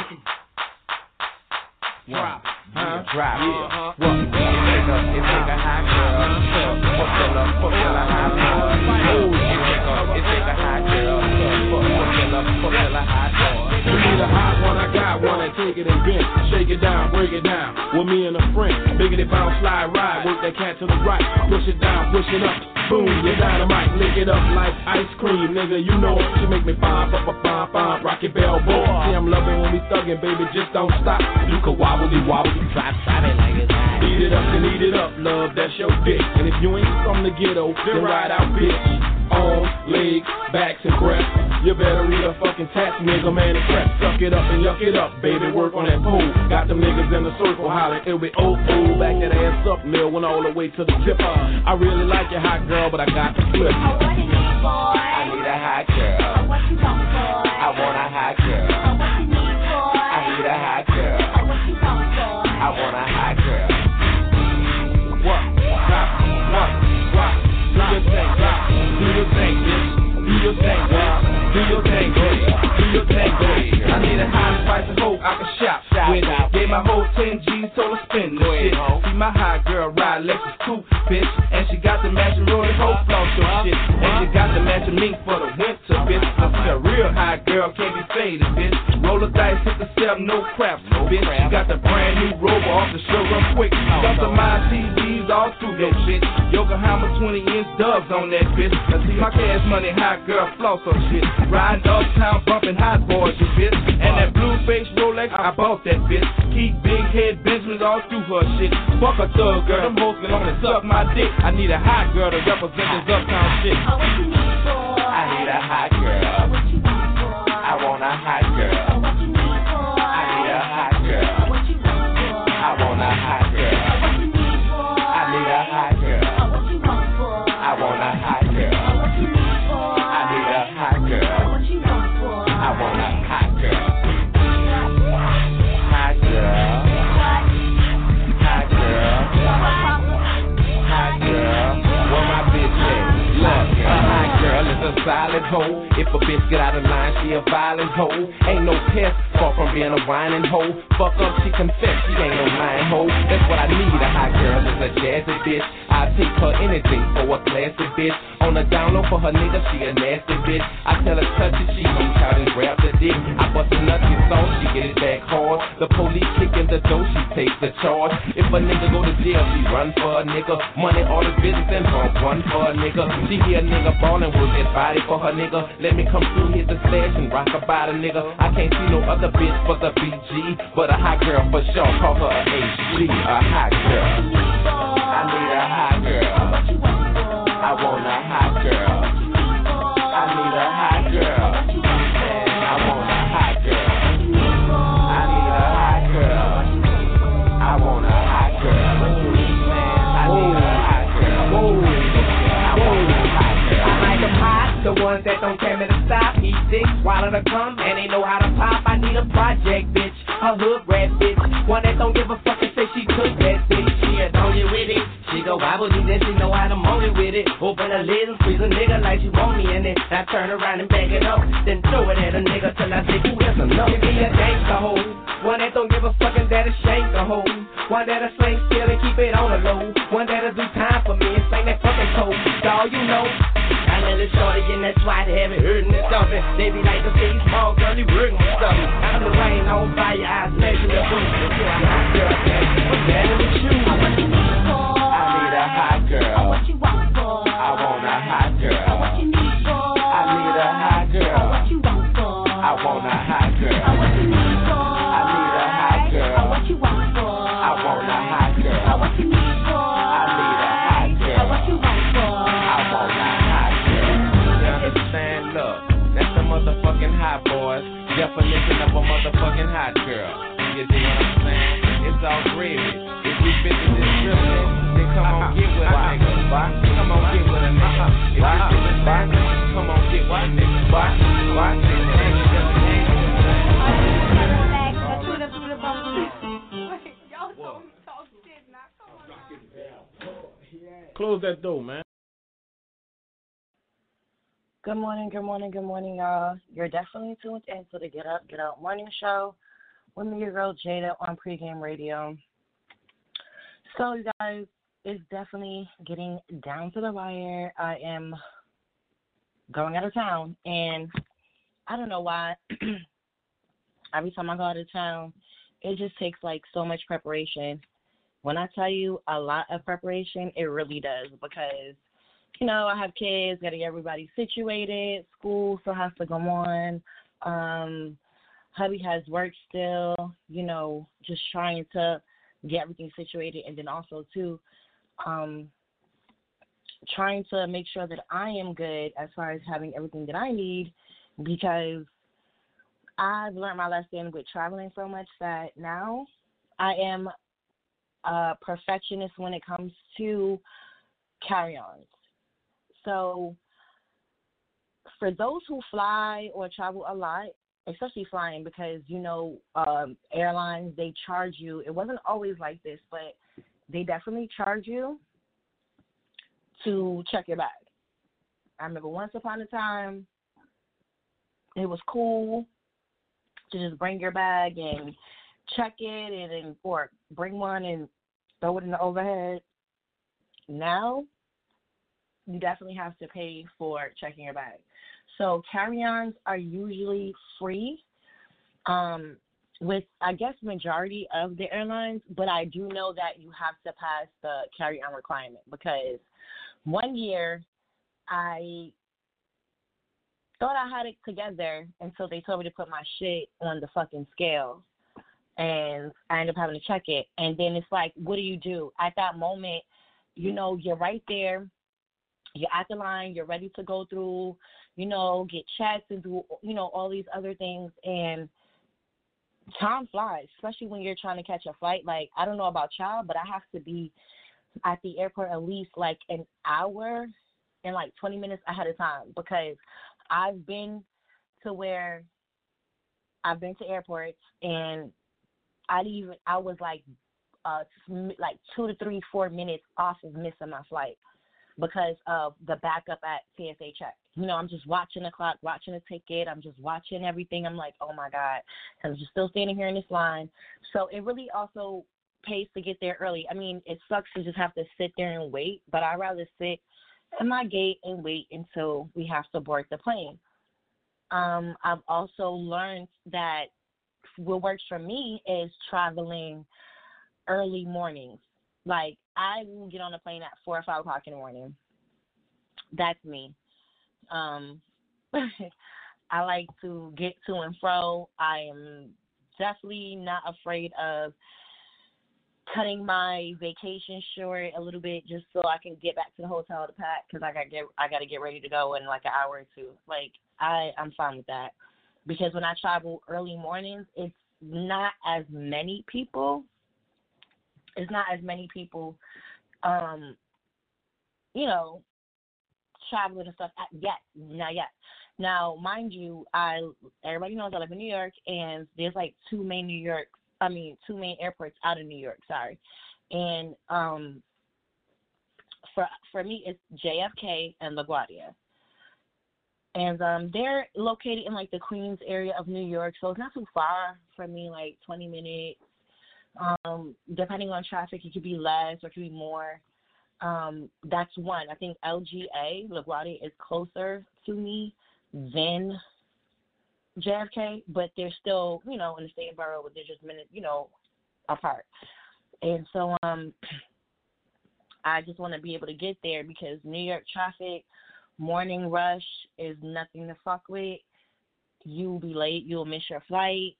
Drop. Drop. Yeah. What? It take a hot girl. Fuck till a hot boy. It take a hot girl. Fuck till a hot boy. You need a hot one, I got one, and take it and bend. Shake it down, break it down. With me and a friend. Biggity bounce, slide, ride. Work that cat to the right. Push it down, push it up. Boom, you dynamite. Lick it up like ice cream, nigga. You know she make me pop, Rocky Bell boy. See, I'm loving when we thuggin', baby. Just don't stop. You can wobble, drop it like it's hot. Eat it up, love. That's your dick. And if you ain't from the ghetto, then ride out, bitch. Arms, legs, backs, and breasts. You better read a fucking tax, nigga, man, and crap. Suck it up and yuck it up, baby, work on that pole. Got them niggas in the circle hollering, it'll be oh, back that ass up, Lil, went all the way to the tip. I really like your hot girl, but I got to flip. Oh, what you need, boy? I need a hot girl. Oh, what you want, boy? I want a hot girl. Oh, what you need, boy? I need a hot girl. Oh, what you want, boy? I want a hot girl. What? Drop. Do your thing, drop. Do your thing, bitch. Do your thing, girl. Do your thing, bitch. Do your thing, bitch. I need a high price of hope I can shop with. Gave my whole 10 G's, told her spend this shit. See my hot girl ride Lexus too, bitch. And she got the matching rolling hoe floss your shit. And she got the matching mink for the winter, bitch. I see a real hot girl, can't be faded, bitch. Roll the dice, hit the 7, no crap, bitch. She got the brand new Rover off the show real quick. Customized TVs all through your shit. Yokohama 20-inch dubs on that bitch. I see my cash money hot girl floss her shit. Riding uptown, bumping hot boys, you bitch. And that blue face Rolex, I bought that bitch. Keep big head Benjamins all through her shit. Fuck a thug girl, them hoes can only suck my dick. I need a hot girl to represent this uptown shit. Oh, what you need, boy? I need a hot girl. Oh, what you want, boy? I want a hot girl. Oh, what you need, boy? I need a hot girl. Oh, what you want, boy? I want a hot girl. Oh, what you need, boy? I need a hot girl. Oh, what you want, boy? I want a hot girl. Oh, what you need, boy? I need a hot girl. Oh, what you want, boy? I want a hot girl. Hot girl. Hot girl. Hot girl. Where my bitch at? Look, a hot girl is a solid hoe. If a bitch get out of line, she a violent hoe. Ain't no pest, far from being a whining hoe. Fuck up, she confess, she ain't no lying hoe. That's what I need, a hot girl is a jazzy bitch. I take her anything for a classy bitch. On the down low for her nigga, she a nasty bitch. I tell her touch it, she gon' shout and grab the dick. I bust a nut, get soft, she get it back hard. The police kick in the door, she takes the charge. If a nigga go to jail, she run for a nigga. Money, all the business and bump one for a nigga. She hear a nigga ballin', work that body for her nigga. Let me come through, hit the slash and rock about a nigga. I can't see no other bitch but the BG. But a hot girl for sure, call her a HG, a hot girl. I need a hot girl. I want a hot girl. I need a hot girl. I want a hot girl. I need a hot girl. I want a hot girl. I need a hot girl. I want a hot girl. I like them hot, the ones that don't tell me to stop. Eat dick, swallow the cum, and they know how to pop. I need a project bitch, a hood rat bitch, one that don't give a fuck and say she cook that bitch. She a don't get with it. She go wobble, then she know how to moan it with it. Open her lid and squeeze a nigga like she want me in it. I turn around and back it up, then throw it at a nigga till I say, ooh, that's enough. Give me a gangsta hoe, one that don't give a fuck and that'll shank a hoe. One that'll sling still and keep it on the low. One that'll do time for me and sing that fucking code. Dawg, you know. I let it shorty in that SWAT heavy, hurting and stuffing. They be like the big small girl, he working and stuffing. I'm the rain on fire, I smash in the booth. You're a hot girl, what's that in the shoes? I need a hot girl. What you want, boy? I want a hot girl. What you need, boy? I need a hot girl. What you want, boy? I want a hot girl. What you need, boy? I need a hot girl. What you want, boy? I want a hot girl. What you need, boy? I need a hot girl. What you want, boy? I want a hot girl. You understand? Look, that's the motherfucking hot boys. Definition of a motherfucking hot girl. You dig what I'm saying? It's all gravy. If you bitches is dripping, then come on get with a nigga. Come on get with a nigga. If you bitches banging, come on get with a nigga. Watch it. Close that door, man. Good morning, y'all. You're definitely tuned in to the Get Up, Get Out morning show with me, your girl Jada on Pregame Radio. So, you guys, it's definitely getting down to the wire. I am going out of town, and I don't know why. Every time I go out of town, it just takes like so much preparation. When I tell you a lot of preparation, it really does, because you know, I have kids, got to get everybody situated. School still has to go on. Hubby has work still, you know, just trying to get everything situated. And then also, too, trying to make sure that I am good as far as having everything that I need, because I've learned my lesson with traveling so much that now I am a perfectionist when it comes to carry-ons. So for those who fly or travel a lot, especially flying, because, you know, airlines, they charge you. It wasn't always like this, but they definitely charge you to check your bag. I remember once upon a time, it was cool to just bring your bag and check it and or bring one and throw it in the overhead. Now, you definitely have to pay for checking your bag. So carry-ons are usually free with, I guess, majority of the airlines, but I do know that you have to pass the carry-on requirement, because one year I thought I had it together until they told me to put my shit on the fucking scale, and I ended up having to check it. And then it's like, what do you do? At that moment, you know, you're right there. You're at the line, you're ready to go through, you know, get checked and do, you know, all these other things. And time flies, especially when you're trying to catch a flight. Like, I don't know about y'all, but I have to be at the airport at least like an hour and like 20 minutes ahead of time, because I've been to airports and I was like 2 to 3, 4 minutes off of missing my flight, because of the backup at TSA check. You know, I'm just watching the clock, watching the ticket. I'm just watching everything. I'm like, oh, my God. I'm just still standing here in this line. So it really also pays to get there early. I mean, it sucks to just have to sit there and wait, but I'd rather sit at my gate and wait until we have to board the plane. I've also learned that what works for me is traveling early mornings. Like, I will get on a plane at 4 or 5 o'clock in the morning. That's me. I like to get to and fro. I am definitely not afraid of cutting my vacation short a little bit just so I can get back to the hotel to pack, because I got to get ready to go in like an hour or two. Like, I'm fine with that, because when I travel early mornings, it's not as many people. You know, traveling and stuff not yet. Now, mind you, everybody knows I live in New York, and there's like two main airports out of New York. Sorry, and for me, it's JFK and LaGuardia, and they're located in like the Queens area of New York, so it's not too far from me, like 20 minutes. Depending on traffic, it could be less or it could be more. That's one. I think LaGuardia is closer to me than JFK, but they're still, you know, in the same borough, but they're just minutes, you know, apart. And so I just want to be able to get there, because New York traffic, morning rush is nothing to fuck with. You'll be late. You'll miss your flight.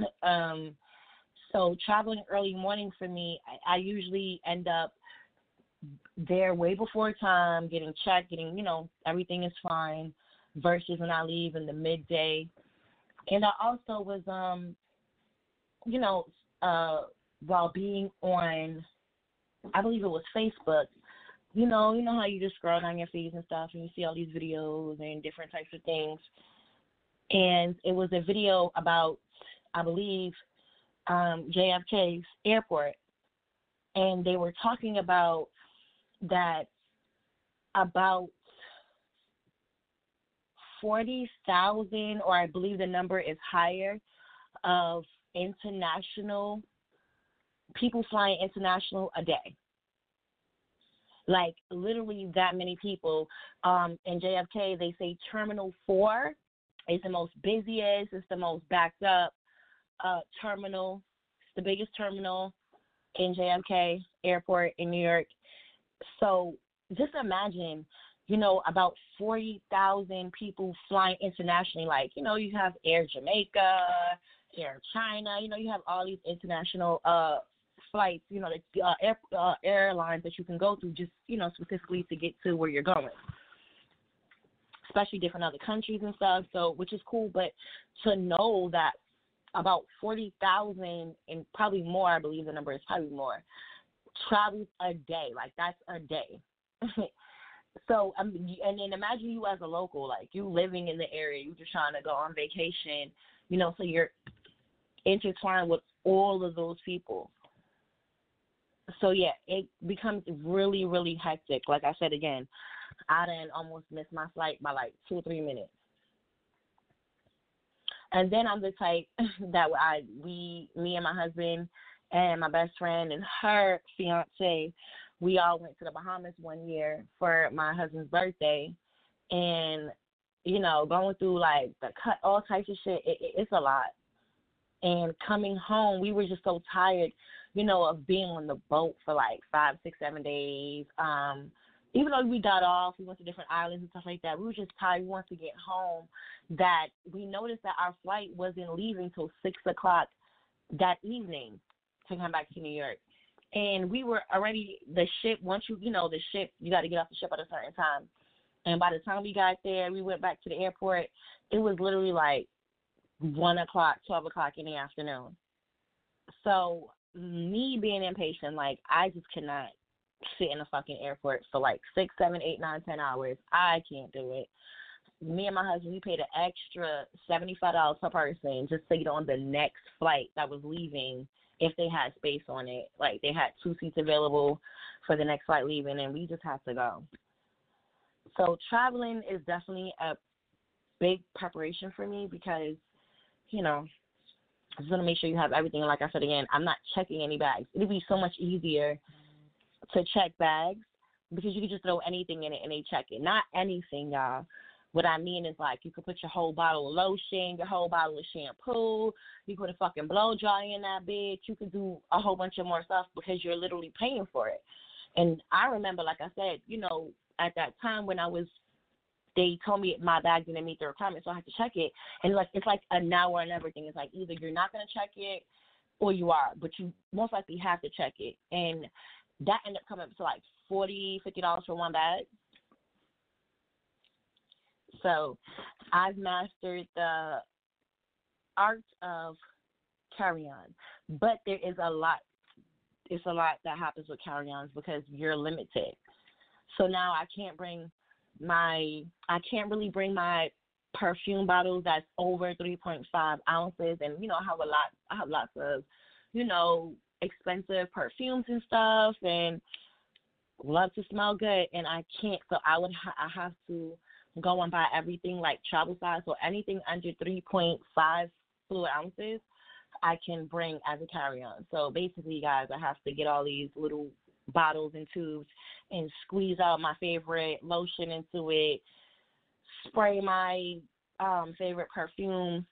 So traveling early morning for me, I usually end up there way before time, getting checked, you know, everything is fine, versus when I leave in the midday. And I also was, you know, while being on, I believe it was Facebook, you know how you just scroll down your feeds and stuff, and you see all these videos and different types of things. And it was a video about, I believe, JFK's airport, and they were talking about that about 40,000, or I believe the number is higher, of international people flying international a day. Like literally that many people. In JFK, they say Terminal 4 is the most busiest. It's the most backed up terminal. It's the biggest terminal in JFK Airport in New York. So just imagine, about 40,000 people flying internationally. Like, you have Air Jamaica, Air China. You have all these international flights, the airlines that you can go through just, specifically to get to where you're going, especially different other countries and stuff, so which is cool. But to know that about 40,000 and probably more, I believe the number is probably more, travels a day. Like, that's a day. So, and then imagine you as a local, like you living in the area, you just trying to go on vacation, so you're intertwined with all of those people. So, yeah, it becomes really, really hectic. Like I said again, I done almost missed my flight by like 2 or 3 minutes. And then I'm the type that me and my husband and my best friend and her fiance, we all went to the Bahamas one year for my husband's birthday. And, going through like all types of shit, it's a lot. And coming home, we were just so tired, of being on the boat for like 5, 6, 7 days. Even though we got off, we went to different islands and stuff like that, we were just tired. We wanted to get home. That we noticed that our flight wasn't leaving till 6 o'clock that evening to come back to New York. And we were already, the ship, once you got to get off the ship at a certain time. And by the time we got there, we went back to the airport, it was literally like 1 o'clock, 12 o'clock in the afternoon. So me being impatient, like, I just cannot sit in a fucking airport for like 6, 7, 8, 9, 10 hours. I can't do it. Me and my husband, we paid an extra $75 per person just to get on the next flight that was leaving if they had space on it. Like, they had 2 seats available for the next flight leaving, and we just had to go. So traveling is definitely a big preparation for me because, I just want to make sure you have everything. And like I said again, I'm not checking any bags. It would be so much easier to check bags because you can just throw anything in it and they check it. Not anything, y'all. What I mean is, like, you could put your whole bottle of lotion, your whole bottle of shampoo, you could put a fucking blow dry in that bitch. You could do a whole bunch of more stuff because you're literally paying for it. And I remember, like I said, at that time when they told me my bag didn't meet the requirements, so I had to check it. And it's like a now or never thing. It's like either you're not going to check it or you are, but you most likely have to check it. And that ended up coming up to like $40, $50 for one bag. So I've mastered the art of carry-on, but there is a lot. It's a lot that happens with carry-ons because you're limited. So now I can't really bring my perfume bottles that's over 3.5 ounces. And, I have lots of, expensive perfumes and stuff and love to smell good. And I can't, so I have to go and buy everything like travel size. So anything under 3.5 fluid ounces, I can bring as a carry-on. So basically, guys, I have to get all these little bottles and tubes and squeeze out my favorite lotion into it, spray my favorite perfume,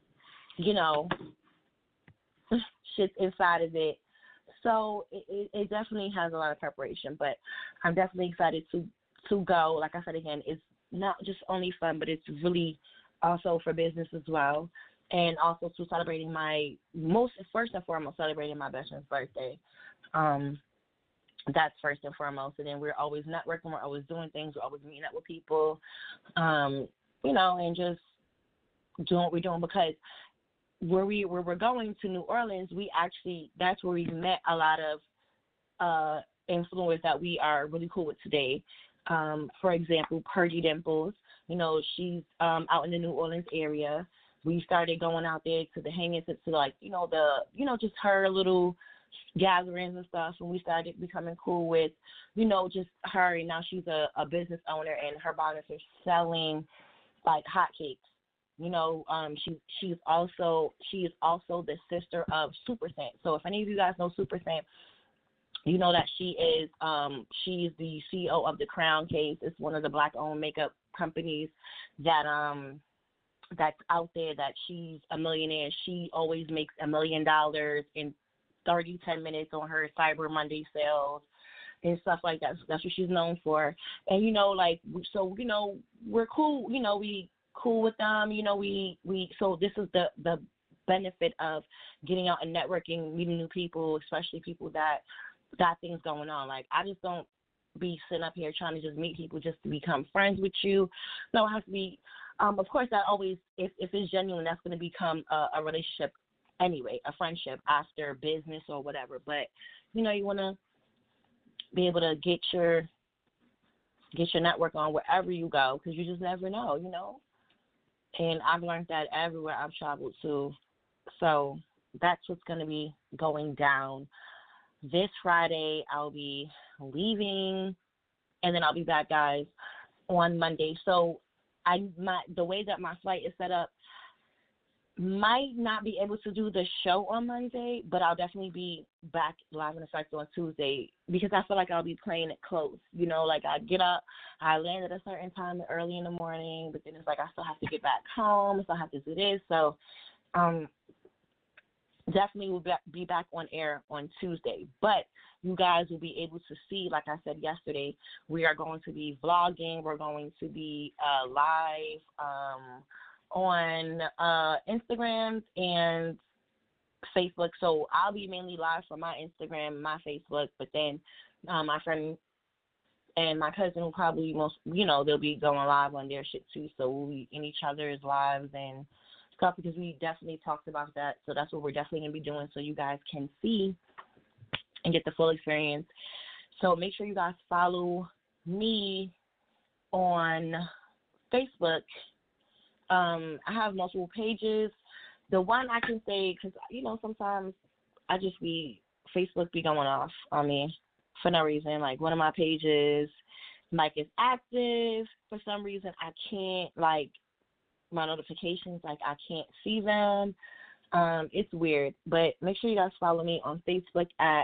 shit inside of it. So it definitely has a lot of preparation, but I'm definitely excited to go. Like I said again, it's not just only fun, but it's really also for business as well, and also to celebrating first and foremost, celebrating my best friend's birthday. That's first and foremost. And then we're always networking. We're always doing things. We're always meeting up with people, and just doing what we're doing. Because where we're going to New Orleans, that's where we met a lot of influencers that we are really cool with today. For example, Purdy Dimples. She's out in the New Orleans area. We started going out there to the hangings, to just her little gatherings and stuff, and we started becoming cool with, just her. And now she's a business owner, and her business is selling like hotcakes. She is also the sister of Super Scent. So if any of you guys know Super Scent, you know that she's the CEO of the Crown Case. It's one of the black owned makeup companies that's out there, that she's a millionaire. She always makes $1 million in 10 minutes on her Cyber Monday sales and stuff like that. So that's what she's known for. And we're cool. We cool with them. So this is the benefit of getting out and networking, meeting new people, especially people that got things going on. Like, I just don't be sitting up here trying to just meet people just to become friends with you. No, it has to be, of course, that always, if it's genuine, that's going to become a relationship anyway, a friendship after business or whatever. But, you want to be able to get your network on wherever you go, because you just never know. And I've learned that everywhere I've traveled to. So that's what's going to be going down. This Friday, I'll be leaving, and then I'll be back, guys, on Monday. So the way that my flight is set up, might not be able to do the show on Monday, but I'll definitely be back live in effect on Tuesday, because I feel like I'll be playing it close. Like, I get up, I land at a certain time early in the morning, but then it's like I still have to get back home, so I have to do this. So definitely will be back on air on Tuesday. But you guys will be able to see, like I said yesterday, we are going to be vlogging. We're going to be live on Instagram and Facebook. So I'll be mainly live from my Instagram, my Facebook, but then my friend and my cousin will probably they'll be going live on their shit too. So we'll be in each other's lives and stuff, because we definitely talked about that. So that's what we're definitely going to be doing, so you guys can see and get the full experience. So make sure you guys follow me on Facebook. I have multiple pages. The one I can say, because, sometimes Facebook be going off on me for no reason. Like, one of my pages, is active. For some reason, I can't, my notifications, I can't see them. It's weird. But make sure you guys follow me on Facebook at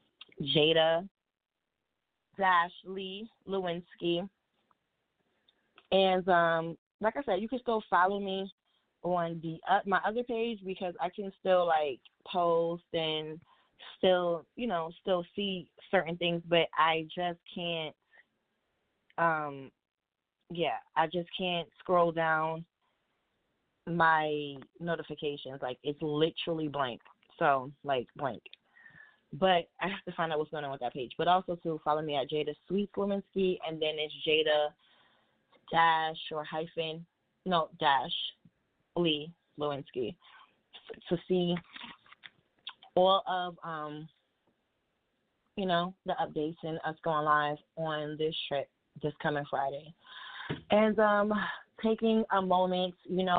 Jada-Lee Lewinsky. And like I said, you can still follow me on my other page, because I can still post and still see certain things, but I just can't I just can't scroll down my notifications. It's literally blank. So blank. But I have to find out what's going on with that page. But also to follow me at Jada Sweet Lewinsky, and then it's Jada Lee Lewinsky, to see all of the updates and us going live on this trip this coming Friday. And taking a moment,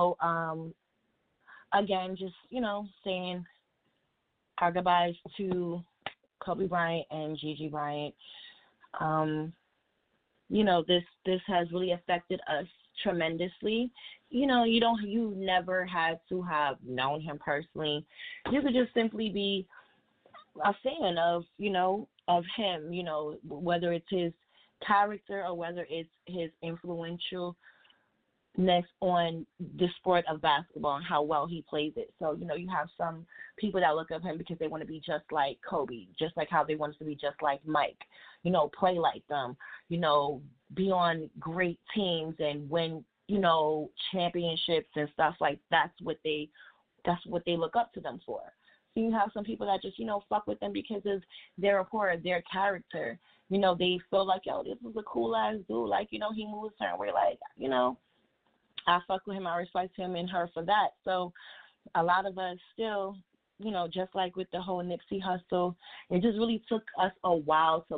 again, just saying our goodbyes to Kobe Bryant and Gigi Bryant. This has really affected us tremendously. You never had to have known him personally. You could just simply be a fan of him, whether it's his character or whether it's his influentialness on the sport of basketball and how well he plays it. So, you have some people that look up him because they want to be just like Kobe, just like how they want to be just like Mike, play like them, be on great teams and win, championships and stuff. That's what they look up to them for. So you have some people that just, fuck with them because of their rapport, their character. They feel like, yo, this is a cool ass dude. He moves a certain way. I fuck with him. I respect him and her for that. So a lot of us still, just like with the whole Nipsey Hussle, it just really took us a while to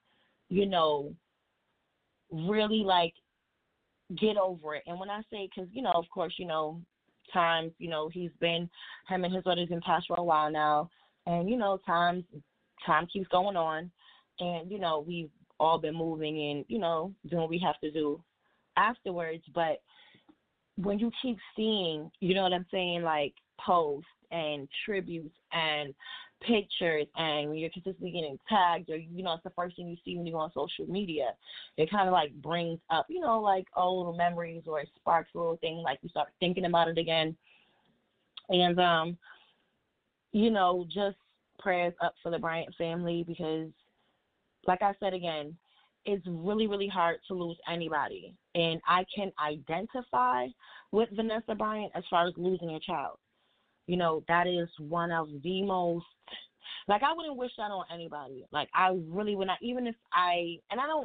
really get over it. And when I say, because, of course, times, he's been, him and his brother's been passed for a while now. And, time keeps going on. And, we've all been moving and, doing what we have to do afterwards. But when you keep seeing, you know what I'm saying, like posts and tributes and pictures, and when you're consistently getting tagged, or it's the first thing you see when you go on social media, it kind of like brings up, like old memories, or it sparks a little thing, like you start thinking about it again. And just prayers up for the Bryant family, because, like I said again, it's really, really hard to lose anybody. And I can identify with Vanessa Bryant as far as losing a child. That is one of the most, like, I wouldn't wish that on anybody. Like, I really would not, even if I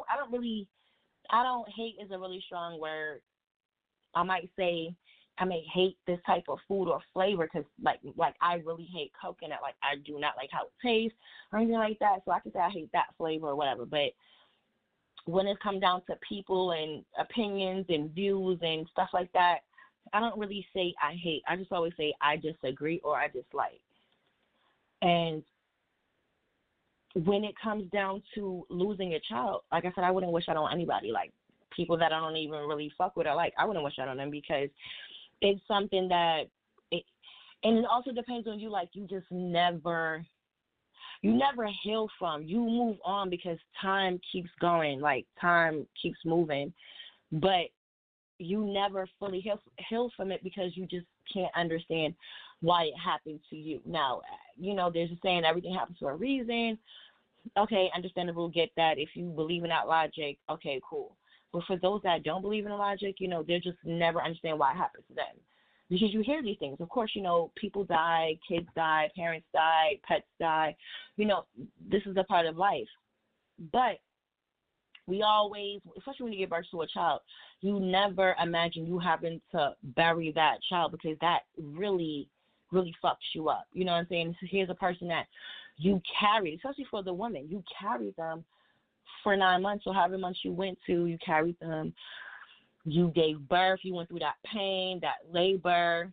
don't hate is a really strong word. I might say I may hate this type of food or flavor, because, like I really hate coconut. Like, I do not like how it tastes or anything like that. So I can say I hate that flavor or whatever. But when it comes down to people and opinions and views and stuff like that, I don't really say I hate. I just always say I disagree or I dislike. And when it comes down to losing a child, like I said, I wouldn't wish that on anybody. Like, people that I don't even really fuck with or like, I wouldn't wish that on them, because it's something that and it also depends on you. Like, you just never heal from. You move on because time keeps going, like time keeps moving, but you never fully heal from it, because you just can't understand why it happened to you. Now, there's a saying, everything happens for a reason. Okay, understandable, get that. If you believe in that logic, okay, cool. But for those that don't believe in the logic, they'll just never understand why it happened to them. Because you hear these things. Of course, people die, kids die, parents die, pets die. This is a part of life. But we always, especially when you give birth to a child, you never imagine you having to bury that child, because that really, really fucks you up. You know what I'm saying? Here's a person that you carried, especially for the woman. You carried them for 9 months, or however months you went to, you carried them. You gave birth. You went through that pain, that labor.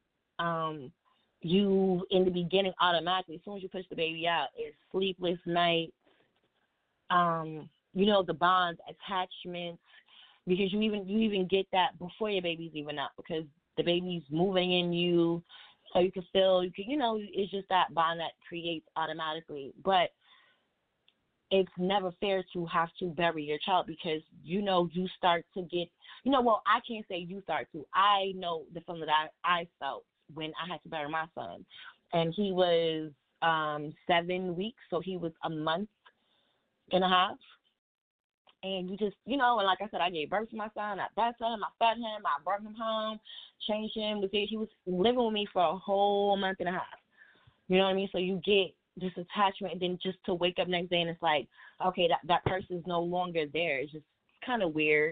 You, in the beginning, automatically, as soon as you push the baby out, it's sleepless nights. The bonds, attachments, because you even get that before your baby's even out, because the baby's moving in you, so you can feel, it's just that bond that creates automatically. But it's never fair to have to bury your child, because, you start to get, well, I can't say you start to. I know the feeling that I felt when I had to bury my son. And he was 7 weeks, so he was a month and a half. And you just, and like I said, I gave birth to my son. I bathed him, I fed him, I brought him home, changed him. He was living with me for a whole month and a half. You know what I mean? So you get this attachment, and then just to wake up next day and it's like, okay, that person's no longer there. It's just kind of weird.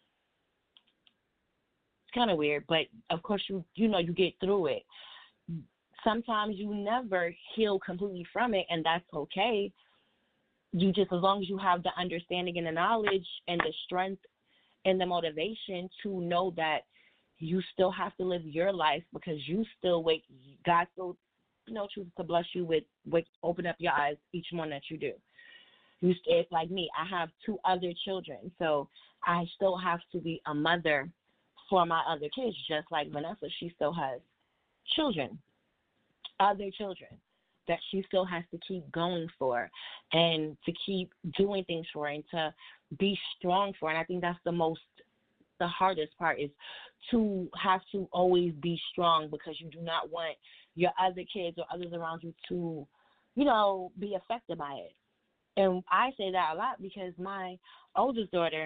It's kind of weird, but of course you get through it. Sometimes you never heal completely from it, and that's okay. You just, as long as you have the understanding and the knowledge and the strength and the motivation to know that you still have to live your life, because you still wake, God still, chooses to bless you with open up your eyes each morning that you do. It's like me. I have 2 other children, so I still have to be a mother for my other kids, just like Vanessa. She still has other children that she still has to keep going for, and to keep doing things for, and to be strong for. And I think that's the hardest part, is to have to always be strong, because you do not want your other kids or others around you to, be affected by it. And I say that a lot, because my oldest daughter,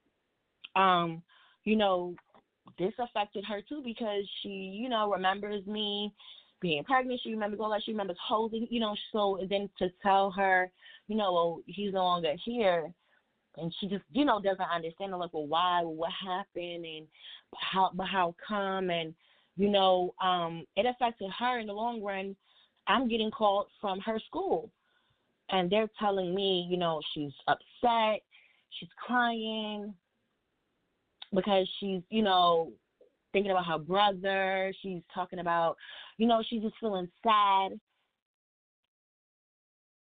this affected her too, because she, remembers me being pregnant. She remembers all that. She remembers holding, so then to tell her, well, he's no longer here, and she just, doesn't understand. Like, well, why? What happened? And how come? And, it affected her in the long run. I'm getting called from her school, and they're telling me, she's upset, she's crying because she's, thinking about her brother. She's talking about, she's just feeling sad.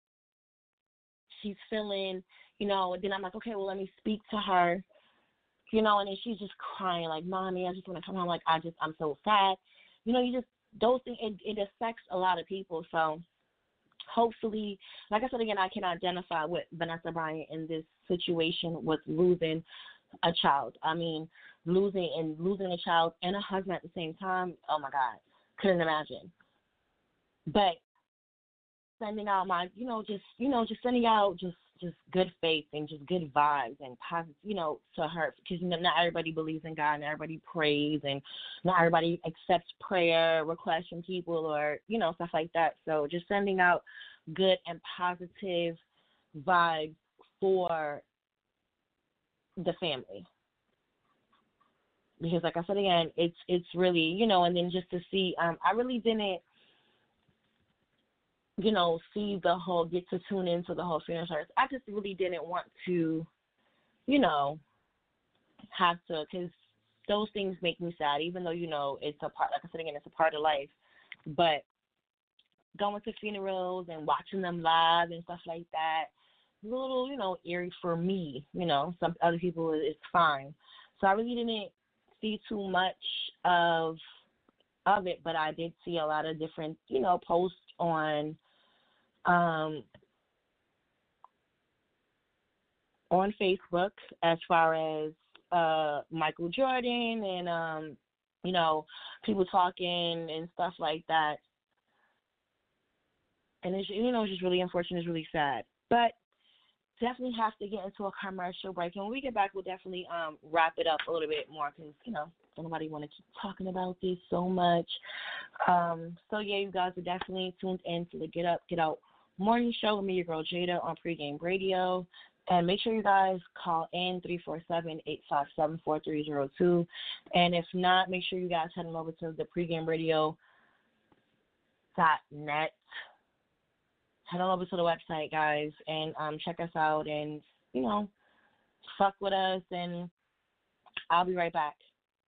She's feeling, then I'm like, okay, well, let me speak to her And then she's just crying like, "Mommy, I just want to come home. Like, I'm so sad." Those things, it affects a lot of people. So hopefully, like I said again, I can identify with Vanessa Bryant in this situation with losing a child. I mean, losing a child and a husband at the same time. Oh my God, couldn't imagine. But sending out just sending out just good faith and just good vibes and positive, to her, because not everybody believes in God, not everybody prays, and not everybody accepts prayer requests from people or stuff like that. So just sending out good and positive vibes for the family, because like I said again, it's really and then just to see, I really didn't see the whole, get to tune into the whole funeral service. I just really didn't want to, have to, because those things make me sad, even though, it's a part, like I said again, it's a part of life. But going to funerals and watching them live and stuff like that, a little, eerie for me. Some other people, it's fine. So I really didn't see too much of it, but I did see a lot of different, posts on Facebook as far as Michael Jordan and people talking and stuff like that. And it's it's just really unfortunate, it's really sad. But definitely have to get into a commercial break, and when we get back, we'll definitely wrap it up a little bit more, because don't nobody want to keep talking about this so much. So yeah, you guys are definitely tuned in to the Get Up, Get Out morning show with me, your girl Jada, on Pregame Radio. And make sure you guys call in 347-857-4302. And if not, make sure you guys head on over to the pregameradio.net. Head on over to the website, guys, and check us out and, fuck with us. And I'll be right back.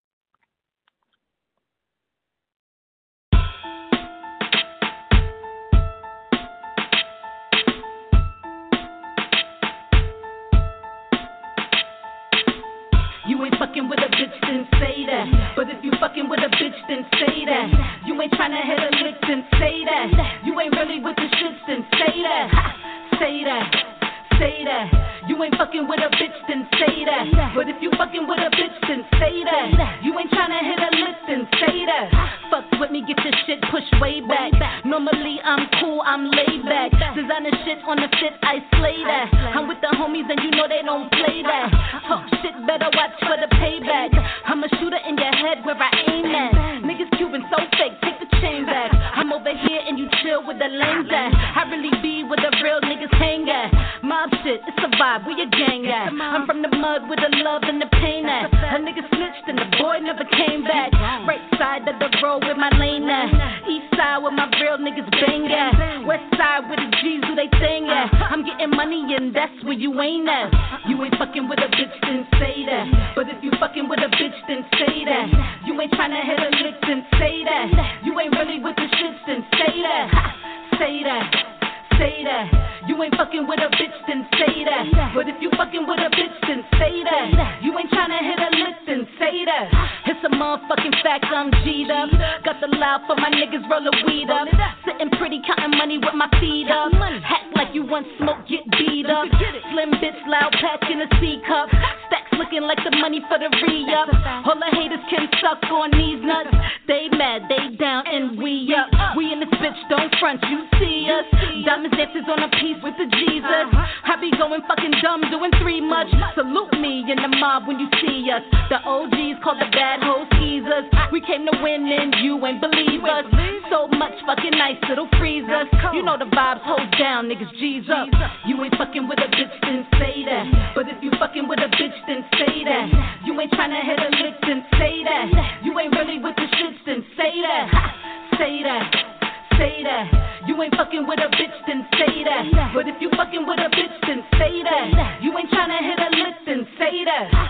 You ain't fucking with a bitch, then say that. But if you fucking with a bitch, then say that. You ain't tryna hit a lick, then say that. You ain't really with the shits, then say that. Ha, say that. Say that. You ain't fucking with a bitch, then say that. But if you fucking with a bitch, then say that. You ain't tryna hit a lick, then say that. Fuck with me, get your shit pushed way back. Normally I'm cool, I'm laid back. Designer shit on the fit, I slay that. I'm with the homies and you know they don't play that. Talk shit, better watch for the payback. I'm a shooter in your head where I aim at. Niggas Cuban so fake, take the chain back. I'm over here and you chill with the lanes at. I really be where the real niggas hang at. Mob shit, it's a vibe, where your gang at? I'm from the mud with the love and the pain at. A nigga snitched and the boy never came back. Right side of the road with my lane at. East side where my real niggas bang at. West side where the G's do they thing at. I'm getting money and that's where you ain't at. You ain't fucking with a bitch, then say that. But if you fucking with a bitch, then say that. You ain't tryna hit a lick, then say that. You ain't really with the shits, then say that. Ha, say that. Say that. You ain't fucking with a bitch, then say that. But if you fucking with a bitch, then say that. You ain't tryna hit a lick, then say that. It's a motherfucking fact, I'm G'd up. Got the loud for my niggas, roll the weed up. Sitting pretty, counting money with my feet up. Hack like you want smoke, get beat up. Slim bitch, loud pack in a C cup. Stacks looking like the money for the re-up. All the haters can suck on these nuts. They mad, they down, and we up. We in this bitch, don't front, you see us. Diamonds dances on a piece with the Jesus. I be going fucking dumb, doing three much. Salute me in the mob when you see us. The OGs call the bad hoes skeezers. We came to win and you ain't believe us. So much fucking nice, it'll freeze us. You know the vibes, hold down, niggas G's up. You ain't fucking with a bitch, then say that. But if you fucking with a bitch, then say that. You ain't tryna hit a lick, then say that. You ain't really with the shits, then say that. Ha, say that. Say that. You ain't fucking with a bitch, then say that. But if you fucking with a bitch, then say that. You ain't tryna hit a lick, then say that.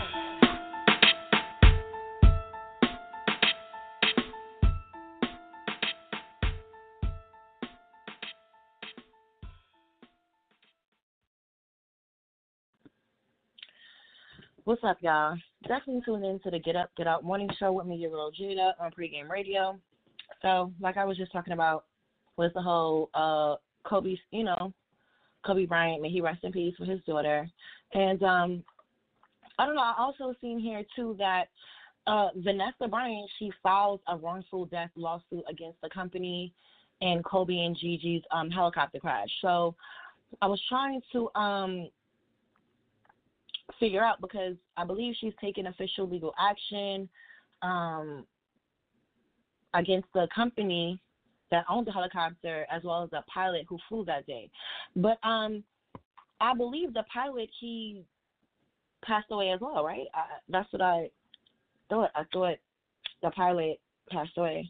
What's up, y'all? Definitely tune in to the Get Up, Get Out morning show with me, your girl Jada, on Pregame Radio. So, like I was just talking about, was the whole Kobe, Kobe Bryant, may he rest in peace, with his daughter. And I don't know, I also seen here, too, that Vanessa Bryant, she files a wrongful death lawsuit against the company and Kobe and Gigi's helicopter crash. So I was trying to figure out, because I believe she's taking official legal action against the company that owned the helicopter, as well as the pilot who flew that day. But I believe the pilot, he passed away as well, right? That's what I thought. I thought the pilot passed away.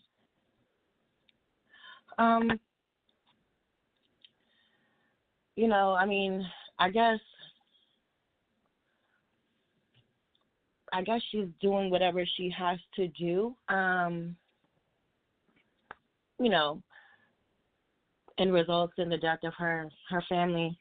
I mean, I guess she's doing whatever she has to do, and results in the death of her family.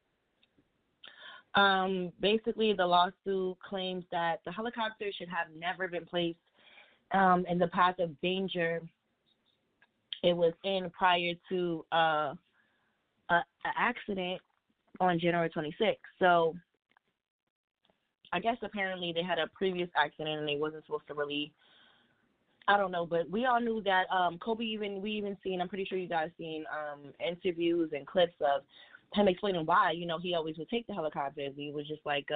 Basically, the lawsuit claims that the helicopter should have never been placed in the path of danger it was in prior to an accident on January 26th. So I guess apparently they had a previous accident and they wasn't supposed to really, I don't know, but we all knew that Kobe, we even seen, I'm pretty sure you guys seen interviews and clips of him explaining why, he always would take the helicopters. He was just like,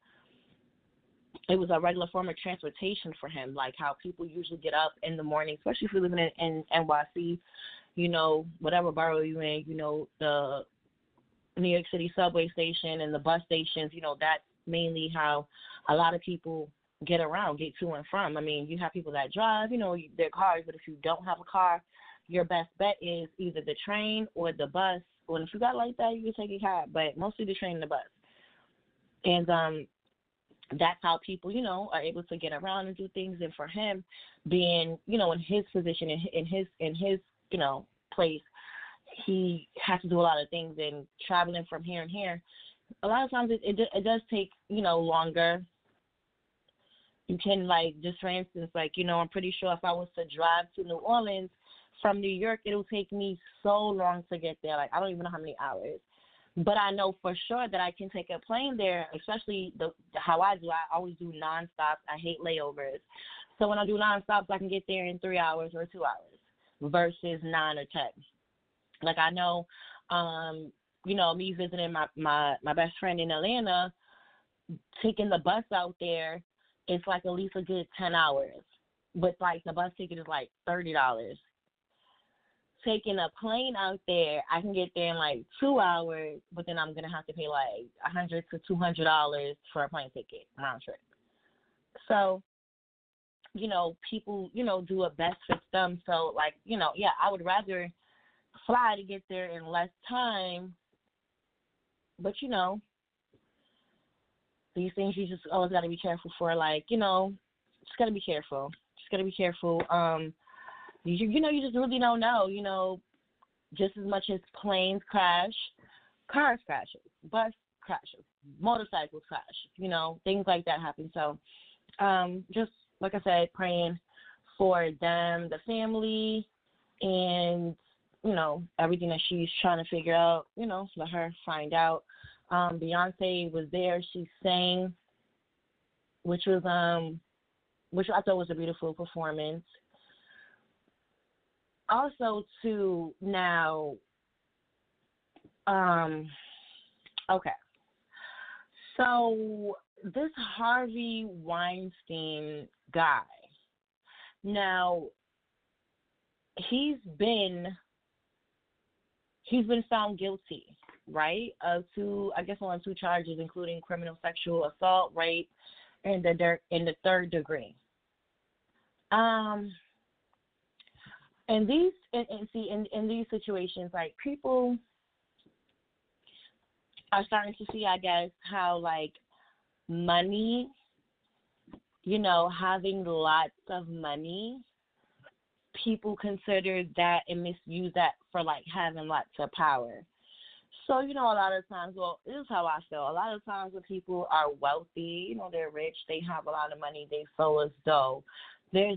it was a regular form of transportation for him, like how people usually get up in the morning, especially if you're living in NYC, whatever borough you're in, the New York City subway station and the bus stations, that's mainly how a lot of people get around, get to and from. I mean, you have people that drive, their cars, but if you don't have a car, your best bet is either the train or the bus. Or if you got like that, you can take a cab, but mostly the train and the bus. And that's how people, are able to get around and do things. And for him being, in his position, in his place, he has to do a lot of things, and traveling from here and here. A lot of times it does take, longer. You can, just for instance, I'm pretty sure if I was to drive to New Orleans from New York, it'll take me so long to get there. I don't even know how many hours. But I know for sure that I can take a plane there, especially how I do. I always do nonstops. I hate layovers. So when I do nonstops, I can get there in 3 hours or 2 hours versus 9 or 10. I know, me visiting my best friend in Atlanta, taking the bus out there, it's at least a good 10 hours. But the bus ticket is $30. Taking a plane out there, I can get there in 2 hours, but then I'm going to have to pay $100 to $200 for a plane ticket round trip. So, people, do a best for them. So, I would rather fly to get there in less time. But, these things you just always got to be careful for. Just got to be careful. Just got to be careful. You just really don't know, just as much as planes crash, cars crashes, bus crashes, motorcycles crash, things like that happen. So just like I said, praying for them, the family, and, everything that she's trying to figure out, let her find out. Beyonce was there. She sang, which I thought was a beautiful performance. Also, to now, okay. So this Harvey Weinstein guy, now he's been found guilty, right? On 2 charges, including criminal sexual assault, rape, and in the third degree. And in these situations, people are starting to see, I guess, how money, having lots of money, people consider that and misuse that for having lots of power. So, you know, a lot of times, well, this is how I feel. A lot of times when people are wealthy, you know, they're rich, they have a lot of money, they feel as though there's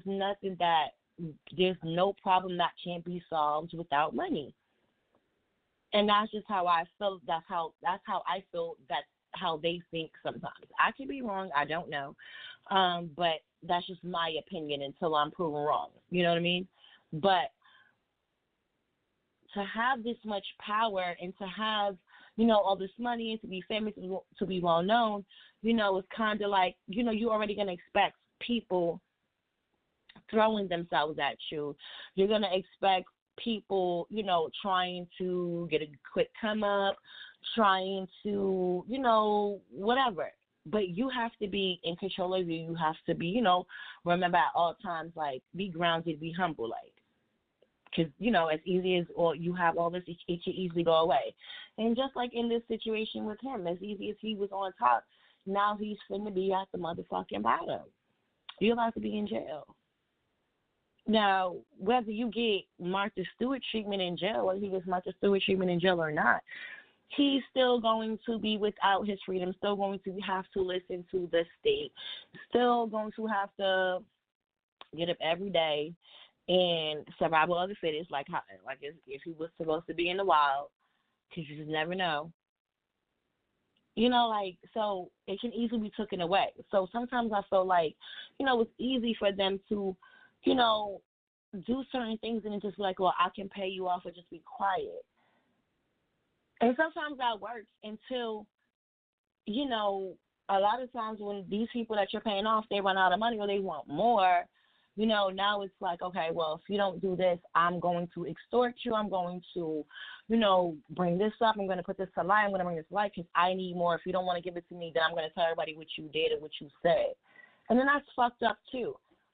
no problem that can't be solved without money. And that's just how I feel. That's how I feel. That's how they think sometimes. I could be wrong. I don't know. But that's just my opinion until I'm proven wrong. You know what I mean? But to have this much power and to have, you know, all this money and to be famous, to be well known, you know, it's kind of like, you know, you're already going to expect people throwing themselves at you. You're going to expect people, you know, trying to get a quick come up, trying to, you know, whatever. But you have to be in control of you. You have to be, you know, remember at all times, like, be grounded, be humble, like. Because, you know, as easy as or you have all this, it can easily go away. And just like in this situation with him, as easy as he was on top, now he's finna be at the motherfucking bottom. You're about to be in jail. Now, whether you get Martha Stewart treatment in jail, whether he gets Martha Stewart treatment in jail or not, he's still going to be without his freedom, still going to have to listen to the state, still going to have to get up every day and survival of the fittest, like if he was supposed to be in the wild, because you just never know. You know, like, so it can easily be taken away. So sometimes I feel like, you know, it's easy for them to, you know, do certain things and just be like, well, I can pay you off or just be quiet. And sometimes that works until, you know, a lot of times when these people that you're paying off, they run out of money or they want more, you know, now it's like, okay, well, if you don't do this, I'm going to extort you. I'm going to, you know, bring this up. I'm going to put this to light. I'm going to bring this to light because I need more. If you don't want to give it to me, then I'm going to tell everybody what you did and what you said. And then that's fucked up, too.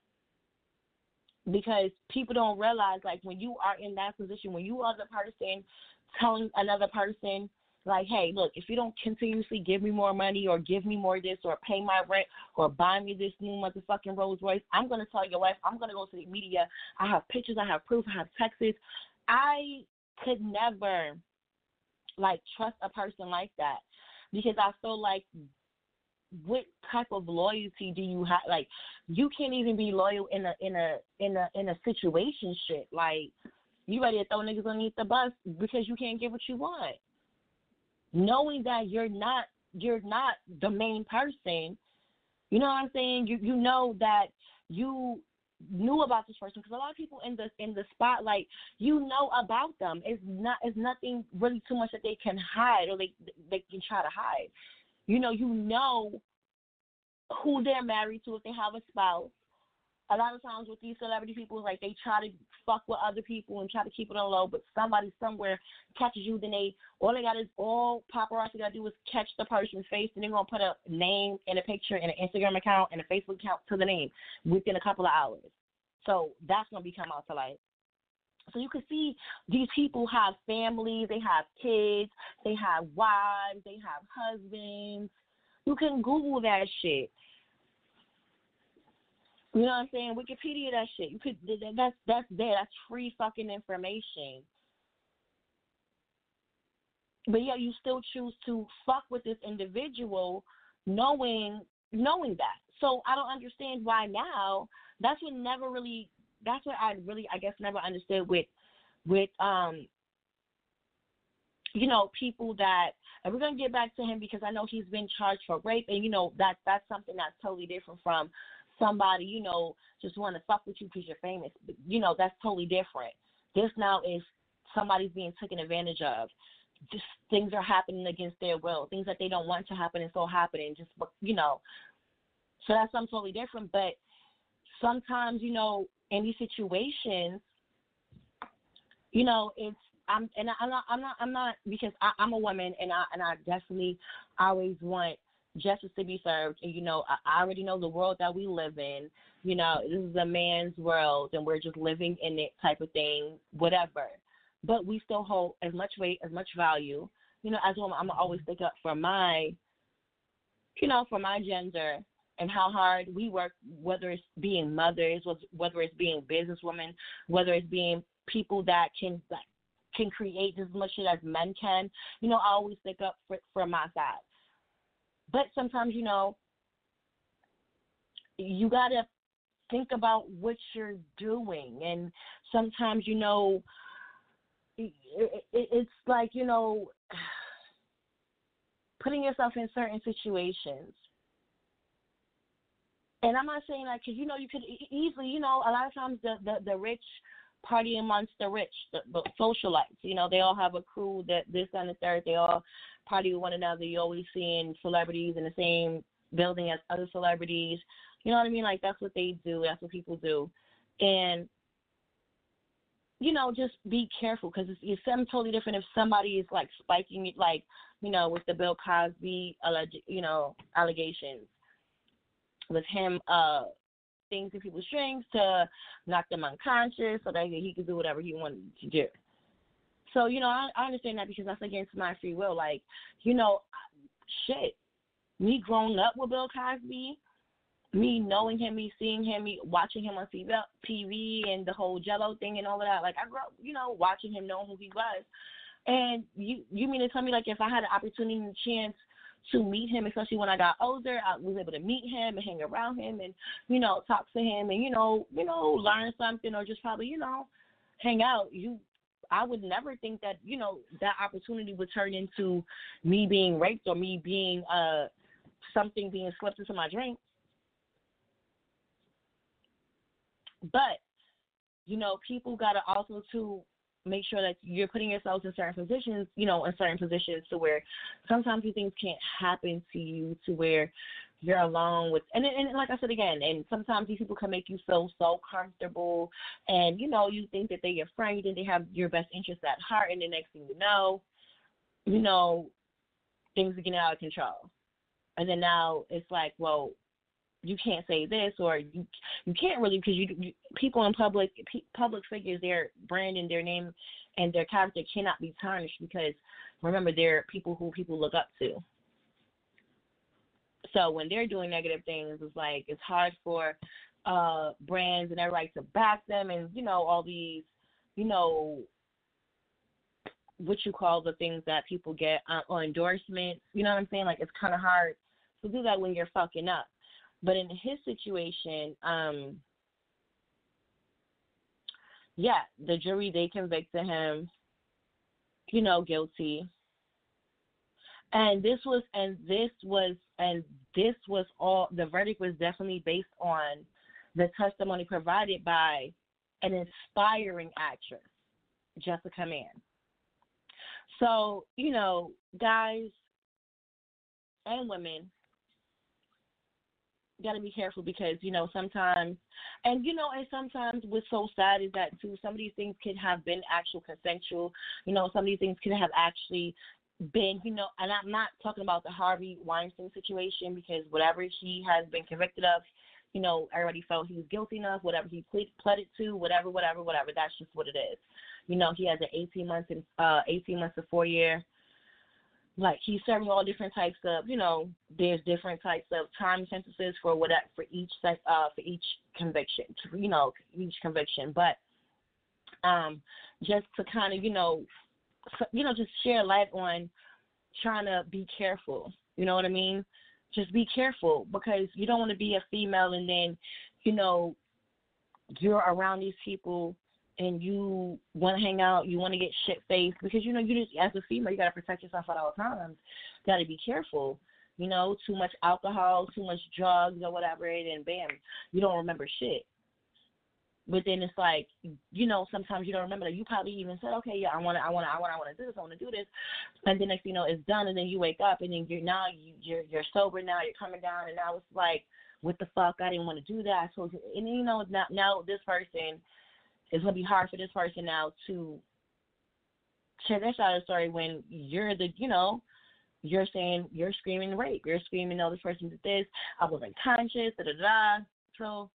Because people don't realize, like, when you are in that position, when you are the person telling another person, like, hey, look, if you don't continuously give me more money or give me more this or pay my rent or buy me this new motherfucking Rolls Royce, I'm going to tell your wife, I'm going to go to the media. I have pictures, I have proof, I have texts. I could never, like, trust a person like that because I feel like what type of loyalty do you have? Like, you can't even be loyal in a situation shit. Like, you ready to throw niggas underneath the bus because you can't get what you want. Knowing that you're not the main person, you know what I'm saying? You know that you knew about this person because a lot of people in the spotlight, you know about them. It's nothing really too much that they can hide or they can try to hide. You know who they're married to if they have a spouse. A lot of times with these celebrity people, like, they try to fuck with other people and try to keep it on low, but somebody somewhere catches you, then all paparazzi got to do is catch the person's face, and they're going to put a name and a picture and an Instagram account and a Facebook account to the name within a couple of hours. So that's going to become out to light. So you can see these people have families, they have kids, they have wives, they have husbands. You can Google that shit. You know what I'm saying? Wikipedia that shit. You could. That's there. That's free fucking information. But yeah, you still choose to fuck with this individual, knowing that. So I don't understand why now. That's what I guess never understood with you know, people that, and we're gonna get back to him because I know he's been charged for rape, and you know that's something that's totally different from somebody, you know, just want to fuck with you because you're famous. You know, that's totally different. This now is somebody's being taken advantage of. Just things are happening against their will. Things that they don't want to happen and so happening. Just, you know, so that's something totally different. But sometimes, you know, in these situations, you know, I'm not because I'm a woman and I definitely always want justice to be served. And, you know, I already know the world that we live in. You know, this is a man's world, and we're just living in it type of thing, whatever. But we still hold as much weight, as much value. You know, as a woman, I'm going to always stick up for my gender and how hard we work, whether it's being mothers, whether it's being businesswomen, whether it's being people that can, like, can create as much shit as men can. You know, I always stick up for my side. But sometimes, you know, you got to think about what you're doing. And sometimes, you know, it's like, you know, putting yourself in certain situations. And I'm not saying that because, you know, you could easily, you know, a lot of times the rich party amongst the rich, the socialites, you know, they all have a crew that this and the third, they all party with one another. You're always seeing celebrities in the same building as other celebrities. You know what I mean? Like, that's what they do. That's what people do. And, you know, just be careful because it's something totally different if somebody is, like, spiking it, like, you know, with the Bill Cosby, allegations. With him things in people's strings to knock them unconscious so that he could do whatever he wanted to do. So, you know, I understand that because that's against my free will. Like, you know, shit, me growing up with Bill Cosby, me knowing him, me seeing him, me watching him on TV and the whole Jello thing and all of that. Like, I grew up, you know, watching him, knowing who he was. And you mean to tell me, like, if I had an opportunity and a chance to meet him, especially when I got older, I was able to meet him and hang around him and, you know, talk to him and, you know, learn something or just probably, you know, hang out. I would never think that, you know, that opportunity would turn into me being raped or me being something being slipped into my drink. But, you know, people got to also to make sure that you're putting yourselves in certain positions, you know, in certain positions to where sometimes these things can't happen to you to where you're alone with, and like I said again, and sometimes these people can make you feel so comfortable and, you know, you think that they're your friend, you think they have your best interest at heart, and the next thing you know, things are getting out of control. And then now it's like, well, you can't say this, or you can't really, because you people in public figures, their brand and their name and their character cannot be tarnished because, remember, they're people who people look up to. So when they're doing negative things, it's like it's hard for brands and everybody to back them, and, you know, all these, you know, what you call the things that people get or endorsements. You know what I'm saying? Like, it's kind of hard to do that when you're fucking up. But in his situation, the jury, they convicted him, you know, guilty. And this was all, the verdict was definitely based on the testimony provided by an inspiring actress, Jessica Mann. So, you know, guys and women, got to be careful because, you know, sometimes, and, you know, and sometimes what's so sad is that, too, some of these things could have been actual consensual. You know, some of these things could have actually been, you know, and I'm not talking about the Harvey Weinstein situation because whatever he has been convicted of, you know, everybody felt he was guilty enough, whatever he pleaded to, whatever, that's just what it is. You know, he has an 18 months to 4 year. Like, he's serving all different types of, you know, there's different types of time sentences for each conviction, you know, each conviction. But just to kind of, you know, just share light on trying to be careful. You know what I mean? Just be careful because you don't want to be a female and then, you know, you're around these people and you want to hang out, you want to get shit-faced because, you know, you just, as a female, you got to protect yourself at all times. Got to be careful. You know, too much alcohol, too much drugs or whatever, and bam, you don't remember shit. But then it's like, you know, sometimes you don't remember that you probably even said, okay, yeah, I want to do this, and the next thing you know, it's done, and then you wake up, and then you're sober now, you're coming down, and now it's like, what the fuck, I didn't want to do that. I told you, and you know, now this person, it's gonna be hard for this person now to share their side of the story when you're the, you know, you're saying, you're screaming rape, you're screaming, no, this person did this, I wasn't conscious, da-da-da. So,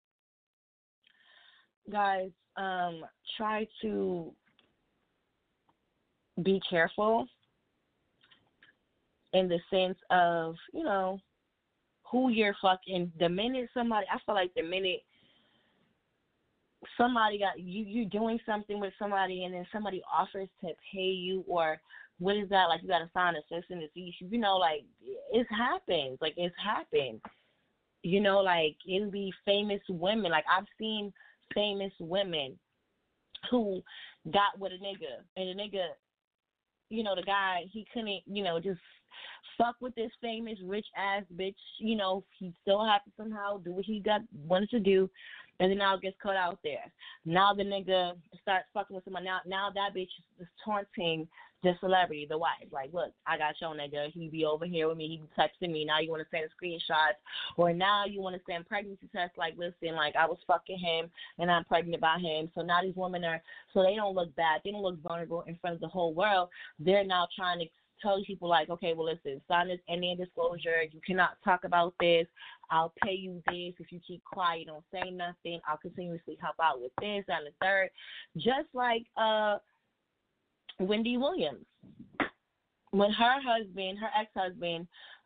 guys, try to be careful in the sense of, you know, who you're fucking. The minute somebody, I feel like the minute somebody got you doing something with somebody, and then somebody offers to pay you, or what is that? Like, you got to sign a cease and desist. You know, like, it happens. Like, it's happened. You know, like, it'll be famous women. Like, I've seen famous women who got with a nigga, and the nigga, you know, the guy, he couldn't, you know, just fuck with this famous rich ass bitch. You know, he still had to somehow do what he wanted to do, and then now it gets caught out there. Now the nigga starts fucking with someone. Now that bitch is taunting the celebrity, the wife. Like, look, I got your nigga. He be over here with me. He be texting me. Now you want to send screenshots, or now you want to send pregnancy tests. Like, listen, like, I was fucking him and I'm pregnant by him. So now these women are, so they don't look bad. They don't look vulnerable in front of the whole world. They're now trying to tell people, like, okay, well, listen, sign this NDA disclosure. You cannot talk about this. I'll pay you this. If you keep quiet, don't say nothing, I'll continuously help out with this and the third. Just like Wendy Williams, when her ex-husband,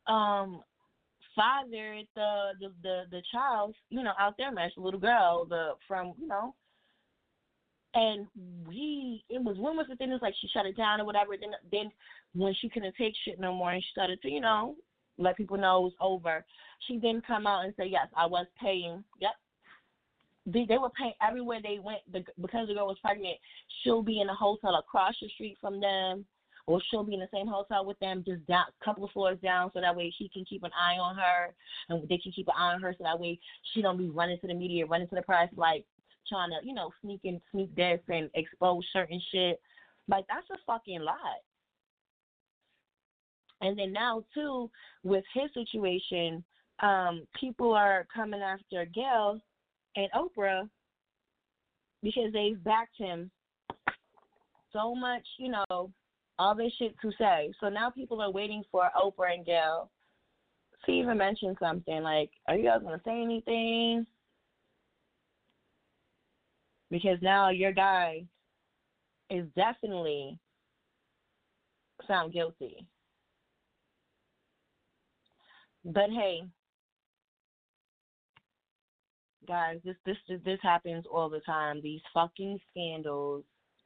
fathered the child, you know, out there, man, the little girl, from, you know, and it was rumors within us, like, she shut it down or whatever. Then when she couldn't take shit no more and she started to, you know, let people know it was over, she then come out and say, yes, I was paying. Yep. They were paying everywhere they went because the girl was pregnant. She'll be in a hotel across the street from them, or she'll be in the same hotel with them, just down a couple of floors down, so that way he can keep an eye on her, and they can keep an eye on her, so that way she don't be running to the media, running to the press, like, trying to, you know, sneak this and expose certain shit. Like, that's a fucking lot. And then now, too, with his situation, people are coming after Gayle and Oprah because they've backed him so much, you know, all this shit to say. So now people are waiting for Oprah and Gayle to even mention something. Like, are you guys going to say anything? Because now your guy is definitely found guilty. But hey, guys, this happens all the time. These fucking scandals.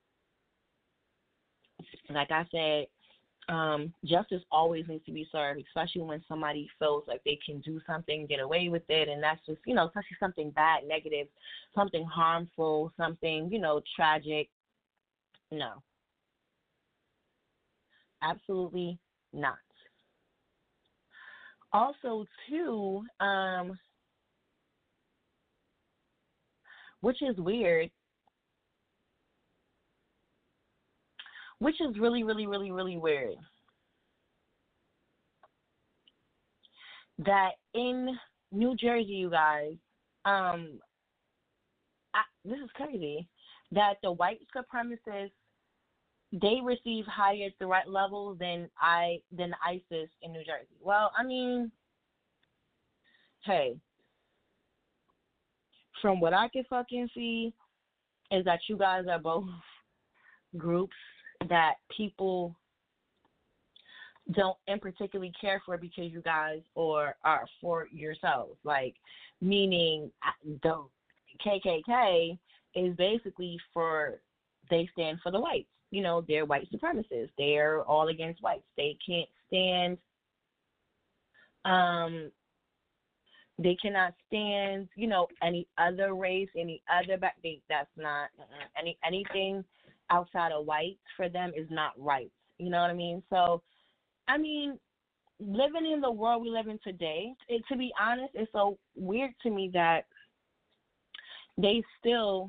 Like I said, justice always needs to be served, especially when somebody feels like they can do something, get away with it, and that's just, you know, especially something bad, negative, something harmful, something, you know, tragic. No. Absolutely not. Also, too, which is weird, which is really, really, really, really weird, that in New Jersey, you guys, this is crazy, that the white supremacists, they receive higher threat levels than ISIS in New Jersey. Well, I mean, hey, from what I can fucking see is that you guys are both groups that people don't in particularly care for because you guys are for yourselves. Like, meaning the KKK is basically they stand for the whites. You know, they're white supremacists. They're all against whites. They can't stand, they cannot stand, you know, any other race, any other that's not, anything outside of whites for them is not right. You know what I mean? So, I mean, living in the world we live in today, to be honest, it's so weird to me that they still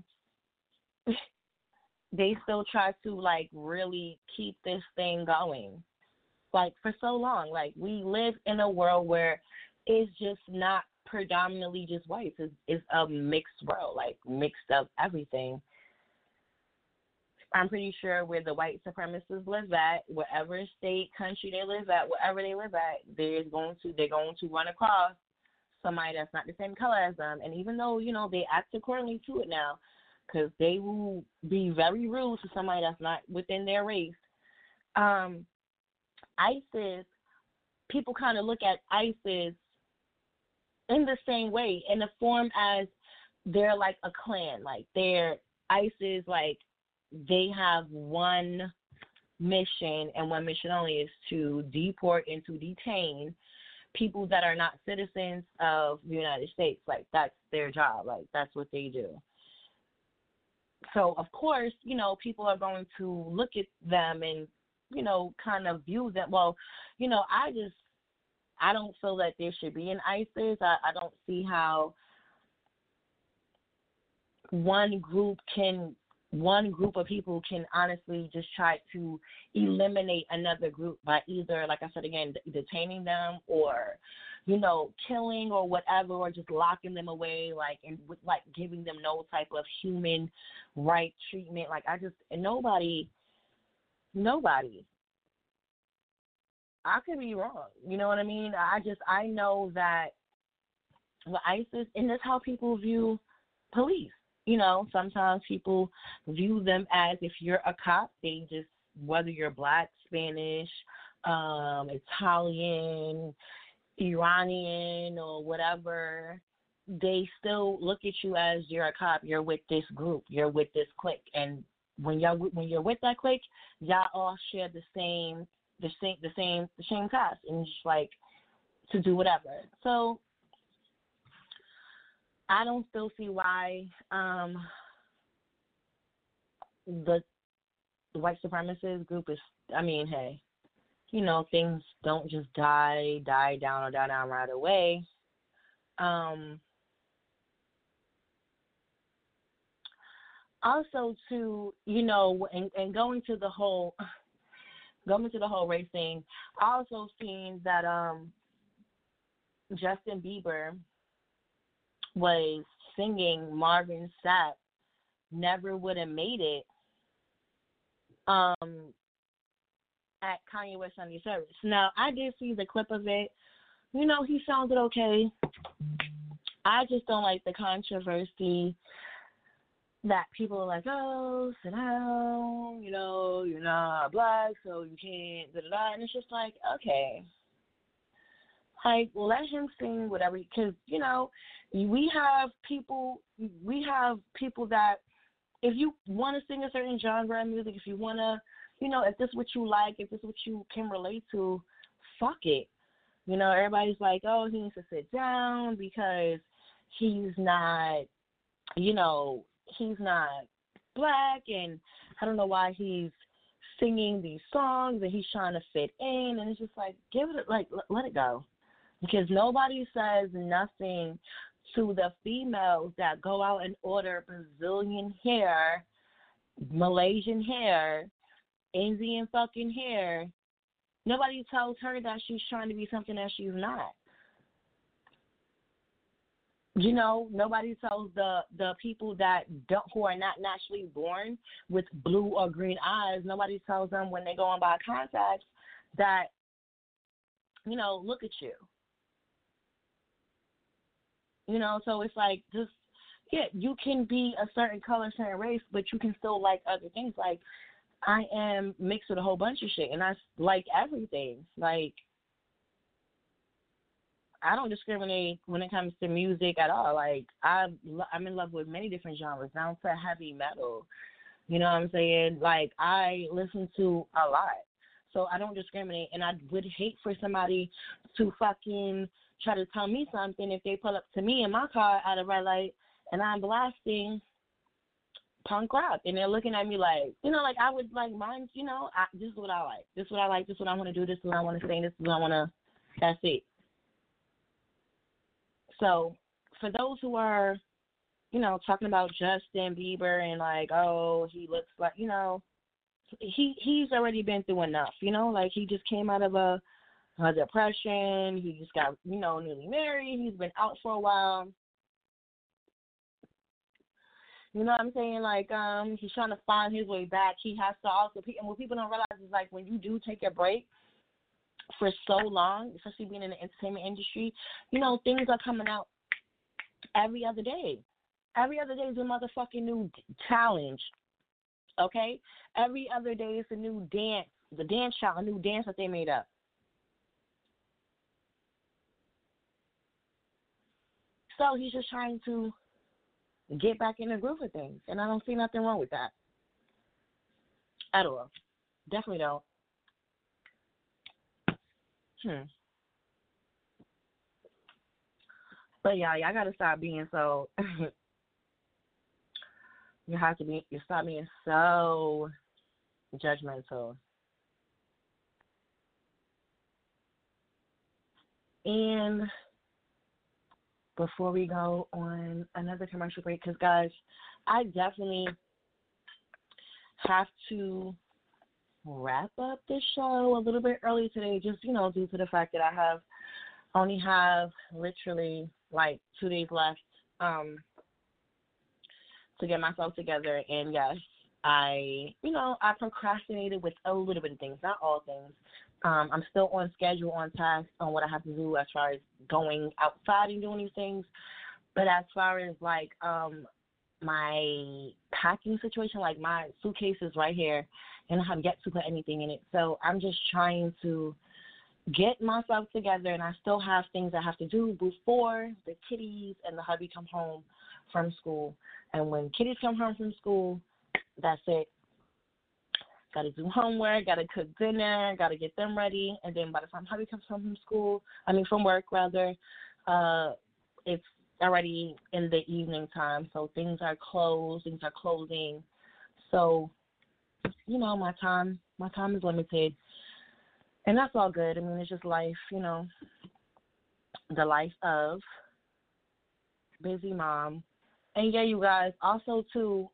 try to, like, really keep this thing going, like, for so long. Like, we live in a world where it's just not predominantly just whites. It's a mixed world, like, mixed up everything. I'm pretty sure where the white supremacists live at, whatever state, country they live at, wherever they live at, they're going to run across somebody that's not the same color as them. And even though, you know, they act accordingly to it now, because they will be very rude to somebody that's not within their race. ISIS, people kind of look at ISIS in the same way, in the form as they're like a clan. Like ISIS, like they have one mission and one mission only is to deport and to detain people that are not citizens of the United States. Like that's their job. Like that's what they do. So of course, people are going to look at them and, kind of view them. Well, I don't feel that there should be an ISIS. I don't see how one group of people can honestly just try to eliminate another group by either, like I said again, detaining them or, killing or whatever, or just locking them away, and with giving them no type of human right treatment. Nobody. I could be wrong. You know what I mean? I know that the ISIS, and that's how people view police. Sometimes people view them as, if you're a cop, they just, whether you're black, Spanish, Italian, Iranian, or whatever, they still look at you as you're a cop. You're with this group. You're with this clique. And when you're with that clique, y'all all share the same task, and just to do whatever. So I don't still see why the white supremacist group is. I mean, hey, things don't just die down right away. Also, too, and going to the whole race thing, I also seen that Justin Bieber was singing Marvin Sapp Never Would Have Made It at Kanye West Sunday service. Now, I did see the clip of it. He sounded okay. I just don't like the controversy that people are like, oh, sit down, you're not black, so you can't, da-da-da. And it's just like, okay. Let him sing whatever, because, we have people that, if you want to sing a certain genre of music, if you want to, if this is what you like, if this is what you can relate to, fuck it. Everybody's like, oh, he needs to sit down because he's not, he's not black, and I don't know why he's singing these songs and he's trying to fit in, and it's just like, let it go. Because nobody says nothing to the females that go out and order Brazilian hair, Malaysian hair, Indian fucking hair. Nobody tells her that she's trying to be something that she's not. Nobody tells the people who are not naturally born with blue or green eyes, nobody tells them when they go and buy contacts that, look at you. So it's like, just, yeah, you can be a certain color, certain race, but you can still like other things. Like, I am mixed with a whole bunch of shit, and I like everything. Like, I don't discriminate when it comes to music at all. Like, I'm in love with many different genres, down to heavy metal. You know what I'm saying? Like, I listen to a lot. So I don't discriminate, and I would hate for somebody to fucking try to tell me something if they pull up to me in my car at a red light and I'm blasting punk rock, and they're looking at me like, I would like mine, this is what I like. This is what I like. This is what I want to do. This is what I want to say. This is what I want to, that's it. So for those who are, talking about Justin Bieber and like, oh, he looks like, he's already been through enough, like he just came out of a depression. He just got, newly married. He's been out for a while. You know what I'm saying? Like, he's trying to find his way back. He has to also, and what people don't realize is, like, when you do take a break for so long, especially being in the entertainment industry, things are coming out every other day. Every other day is a motherfucking new challenge, okay? Every other day is a new dance, the dance challenge, a new dance that they made up. So he's just trying to get back in the groove of things. And I don't see nothing wrong with that at all. Definitely don't. But yeah, y'all gotta stop being so. You stop being so judgmental. And before we go on another commercial break, because guys, I definitely have to wrap up the show a little bit early today, just due to the fact that I only have literally like 2 days left to get myself together. And yes, I procrastinated with a little bit of things, not all things. I'm still on schedule, on task, on what I have to do as far as going outside and doing these things. But as far as like my packing situation, like my suitcase is right here, and I have yet to put anything in it. So I'm just trying to get myself together, and I still have things I have to do before the kiddies and the hubby come home from school. And when kiddies come home from school, that's it. Got to do homework, got to cook dinner, got to get them ready. And then by the time hubby comes home from work, it's already in the evening time. So things are closed, things are closing. So, my time is limited. And that's all good. I mean, it's just life, the life of busy mom. And yeah, you guys, also too,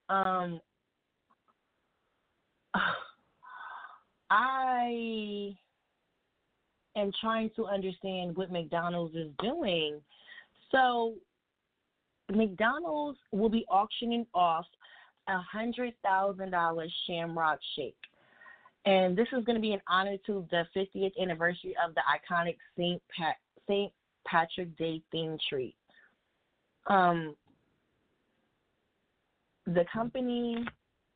I am trying to understand what McDonald's is doing. So McDonald's will be auctioning off $100,000 Shamrock Shake. And this is going to be in honor to the 50th anniversary of the iconic St. Patrick's Day themed treat. The company,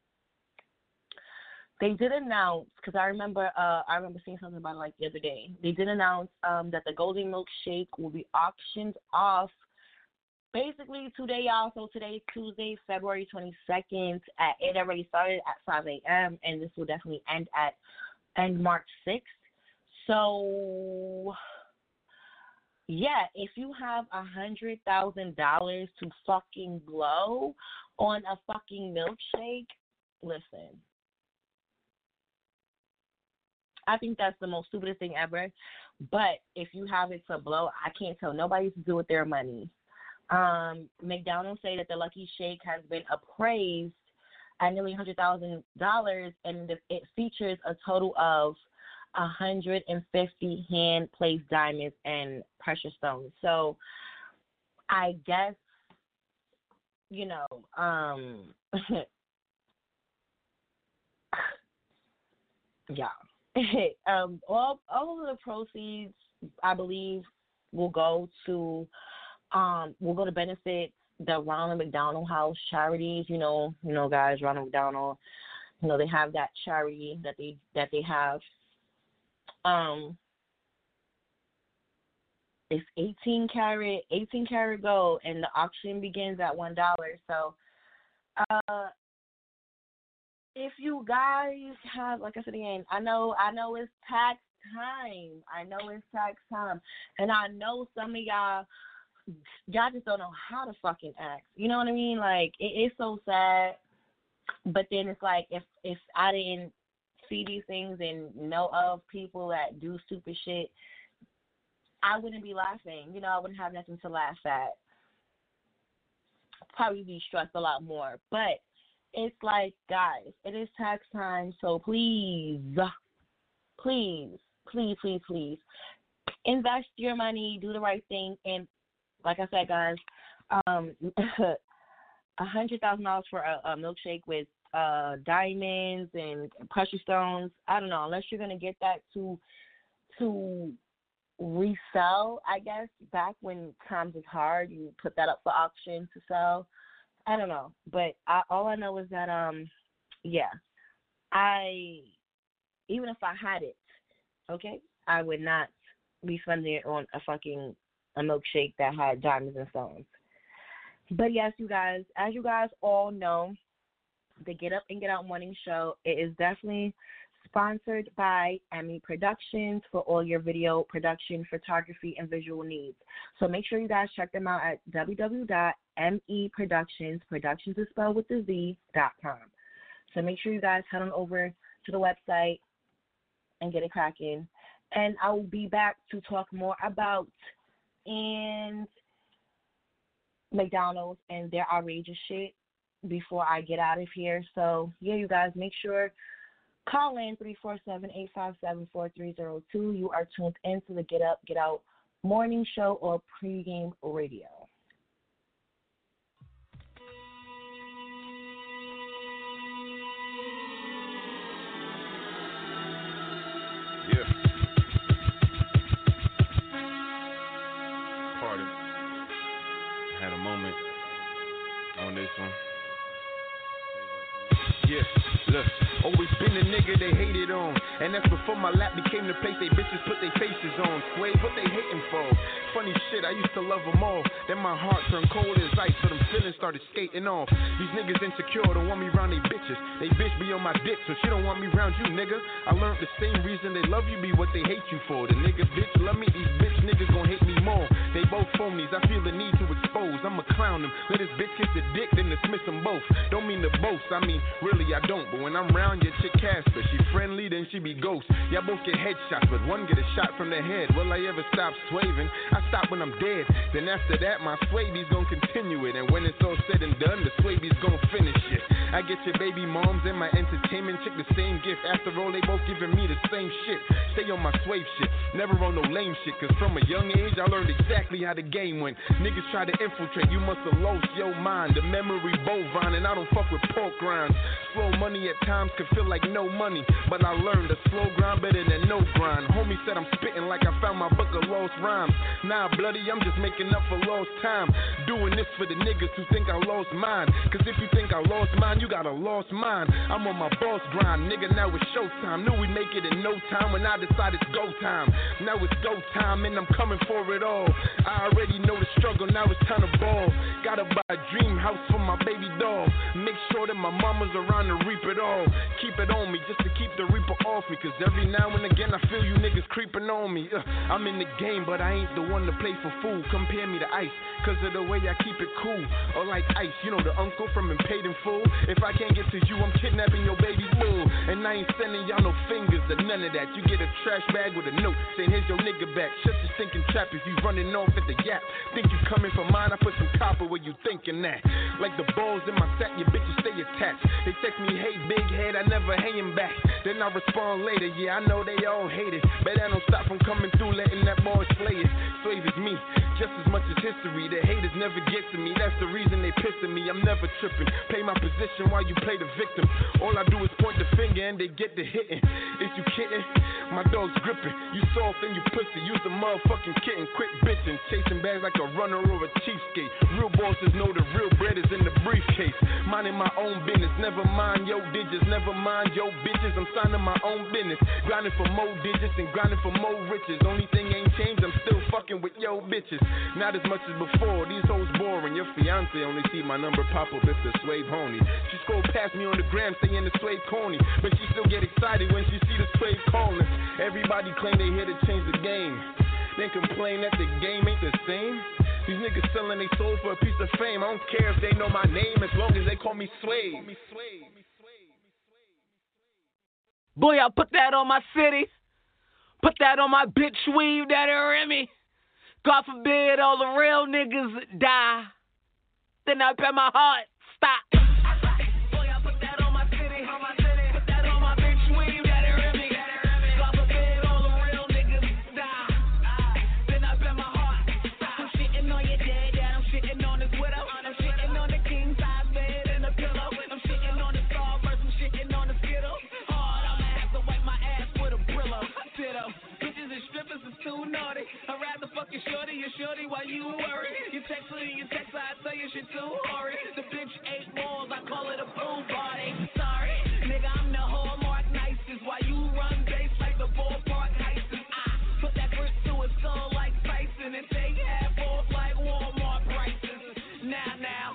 they did announce, because I remember seeing something about it like the other day. They did announce that the Golden Milkshake will be auctioned off basically today, y'all. So today's Tuesday, February 22nd. It already started at 5 a.m. and this will definitely end March 6th. So yeah, if you have $100,000 to fucking blow on a fucking milkshake, listen. I think that's the most stupidest thing ever. But if you have it to blow, I can't tell nobody to do with their money. McDonald's say that the Lucky Shake has been appraised at nearly $100,000, and it features a total of 150 hand-placed diamonds and precious stones. So I guess, yeah. All of the proceeds, I believe, will go to benefit the Ronald McDonald House charities. Guys, Ronald McDonald, they have that charity that they have. It's 18 karat gold, and the auction begins at $1. So, if you guys have, like I said again, I know it's tax time. And I know some of y'all just don't know how to fucking act. You know what I mean? Like, it's so sad. But then it's like, if I didn't see these things and know of people that do stupid shit, I wouldn't be laughing. I wouldn't have nothing to laugh at. Probably be stressed a lot more. But it's like, guys, it is tax time, so please, invest your money, do the right thing, and like I said, guys, $100,000 for a milkshake with diamonds and precious stones. I don't know, unless you're gonna get that to resell, I guess. Back when times was hard, you put that up for auction to sell. I don't know, but all I know is that even if I had it, okay, I would not be spending it on a milkshake that had diamonds and stones. But yes, you guys, as you guys all know, the Get Up and Get Out Morning Show, it is definitely sponsored by Emmy Productions for all your video production, photography, and visual needs. So make sure you guys check them out at www.meproductions, productions is spelled with the Z.com. So make sure you guys head on over to the website and get it cracking. And I will be back to talk more about and McDonald's and their outrageous shit before I get out of here. So, yeah, you guys, make sure, call in 347-857-4302. You are tuned into the Get Up, Get Out morning show or pregame radio. Yeah. Pardon. I had a moment on this one. Yeah, look, always been a nigga they hated on. And that's before my lap became the place they bitches put their faces on. Sway, what they hating for? Funny shit, I used to love them all. Then my heart turned cold as ice, so them feelings started skating off. These niggas insecure, don't want me around they bitches. They bitch be on my dick, so she don't want me around you, nigga. I learned the same reason they love you be what they hate you for. The nigga bitch love me, these bitch niggas gon' hate me more. They both phonies, I feel the need to expose. I'ma clown them, let this bitch kiss the dick, then dismiss them both. Don't mean to boast, I mean, really I don't. But when I'm round your chick Casper, she friendly, then she be ghost. Y'all both get headshots, but one get a shot from the head. Will I ever stop swaving? I stop when I'm dead. Then after that, my Swabies gon' continue it. And when it's all said and done, the Swabies gon' finish it. I get your baby moms and my entertainment chick the same gift. After all, they both giving me the same shit. Stay on my swave shit, never on no lame shit. Cause from a young age, I learned exactly how the game went. Niggas try to infiltrate, you must have lost your mind. The memory bovine, and I don't fuck with pork rinds. Slow money at times can feel like no money, but I learned a slow grind better than no grind. Homie said I'm spitting like I found my book of lost rhymes. Nah, bloody, I'm just making up for lost time. Doing this for the niggas who think I lost mine. Cause if you think I lost mine, you got a lost mind. I'm on my boss grind, nigga, now it's showtime. Knew we'd make it in no time when I decided it's go time. Now it's go time and I'm coming for it all. I already know the struggle, now it's time to ball. Gotta buy a dream house for my baby doll. Make sure that my mama's around to reap it all. Keep it on me just to keep the reaper off me. Cause every now and again I feel you niggas creeping on me. I'm in the game but I ain't the one to play for fool. Compare me to ice cause of the way I keep it cool. Or like Ice, you know the uncle from Paid in Full. If I can't get to you, I'm kidnapping your baby boo. And I ain't sending y'all no fingers or none of that. You get a trash bag with a note saying here's your nigga back. Shut your stinking trap if you running off at the yap. Think you coming for mine, I put some copper where you thinking that. Like the balls in my sack, your bitches stay attached. They text me, hey big head, I never hang back. Then I respond later, yeah I know they all hate it. But that don't stop from coming through, letting that boy slay it. Slave is me, just as much as history. The haters never get to me, that's the reason they pissing me. I'm never tripping, play my position while you play the victim. All I do is point the finger and they get the hitting. Is you kidding? My dog's gripping. You soft and you pussy, use a motherfucking kitten. Quit bitching, chasing bags like a runner or a cheapskate. Real bosses know the real bread is in the briefcase. Minding my own business, never mind your digits, never mind your bitches. I'm signing my own business, grinding for more digits and grinding for more riches. Only thing ain't changed, I'm still fucking with yo bitches. Not as much as before, these hoes boring. Your fiance only see my number pop up if the Swave honey. She scroll past me on the gram saying the Swave corny, but she still get excited when she see the Swave calling. Everybody claim they here to change the game, then complain that the game ain't the same. These niggas selling their soul for a piece of fame. I don't care if they know my name as long as they call me Swave. Boy, I put that on my city. Put that on my bitch weave that are in me. God forbid all the real niggas die. Then I bet my heart stop. Boy, I put that on my city. Put that on my bitch weave that are in me. God forbid all the real niggas die. Then I bet my heart stop. I'm shitting on your dad, I'm shitting on his widow. I'm shitting on the king size bed and the pillow. I'm shitting on the Starburst, I'm shitting on the Skittles. Hard, I'ma have to wipe my ass with a Brillo. Ditto. Bitches and strippers is too naughty. I'd rather fuck your shorty while you worry. You text her, I tell you shit too horrid. The bitch ate balls, I call it a pool party. Sorry, nigga, I'm the hallmark nicest. Why you run base like the ballpark heisters? I put that grip to his skull like Tyson and take half off like Walmart prices. Now,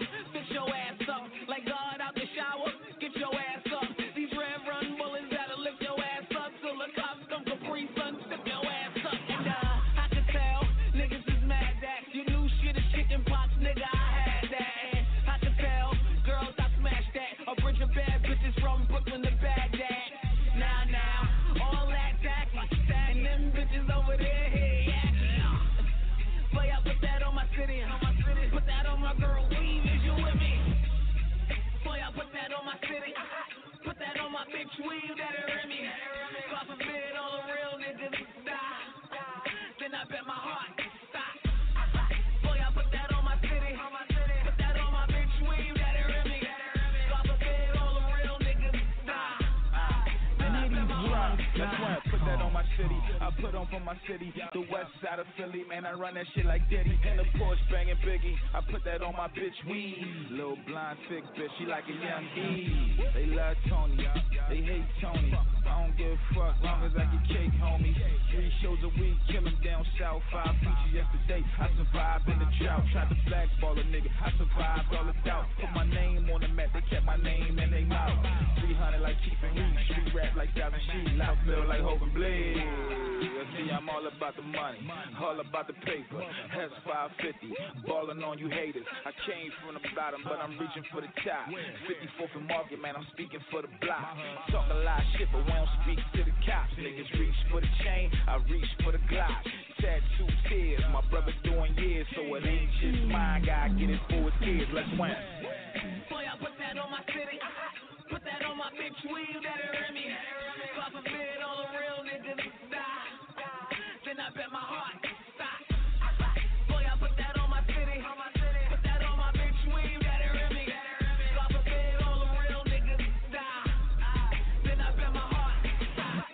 city. I put on for my city, the west side of Philly. Man, I run that shit like Diddy. In the Porsche banging Biggie, I put that on my bitch weed. Little blind sick bitch, she like a young E. They love Tony, they hate Tony. I don't give a fuck, long as I get cake, homie. 3 shows a week, killing down south. 5 features yesterday, I survived in the drought. Tried to blackball a nigga, I survived all the doubt. Put my name on the map, they kept my name in their mouth. 300 like Keith and Reed, street rap like Thousand Sheet. I feel like Hope and Blade. You see, I'm all about the money, all about the paper. That's 550, balling on you haters. I came from the bottom, but I'm reaching for the top. 54th and Market, man, I'm speaking for the block. Talk a lot of shit, but we don't speak to the cops. Niggas reach for the chain, I reach for the Glock. Tattoo tears, my brother doing years, so it ain't just mine. Gotta get it for his kids. Let's win. Boy, I put that on my city. Put that on my bitch weed, that hear me. God forbid all the real niggas die. Then I bet my heart stop. Boy, I put that on my city. Put that on my bitch weed, that hear me. God forbid all the real niggas die. Then I bet my heart stop.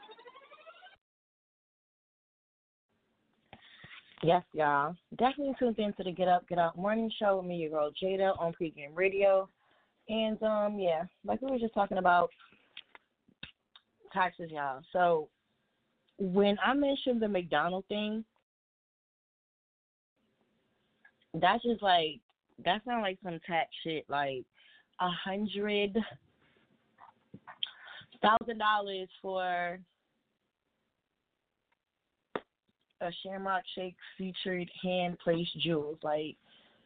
Yes, y'all. Definitely tuned in to the Get Up, Get Out morning show with me, your girl Jada, on Pregame Radio. And, yeah, like we were just talking about taxes, y'all. So when I mentioned the McDonald thing, that's just like, that sounds like some tax shit, like $100,000 for a Shamrock Shake featured hand-placed jewels. Like,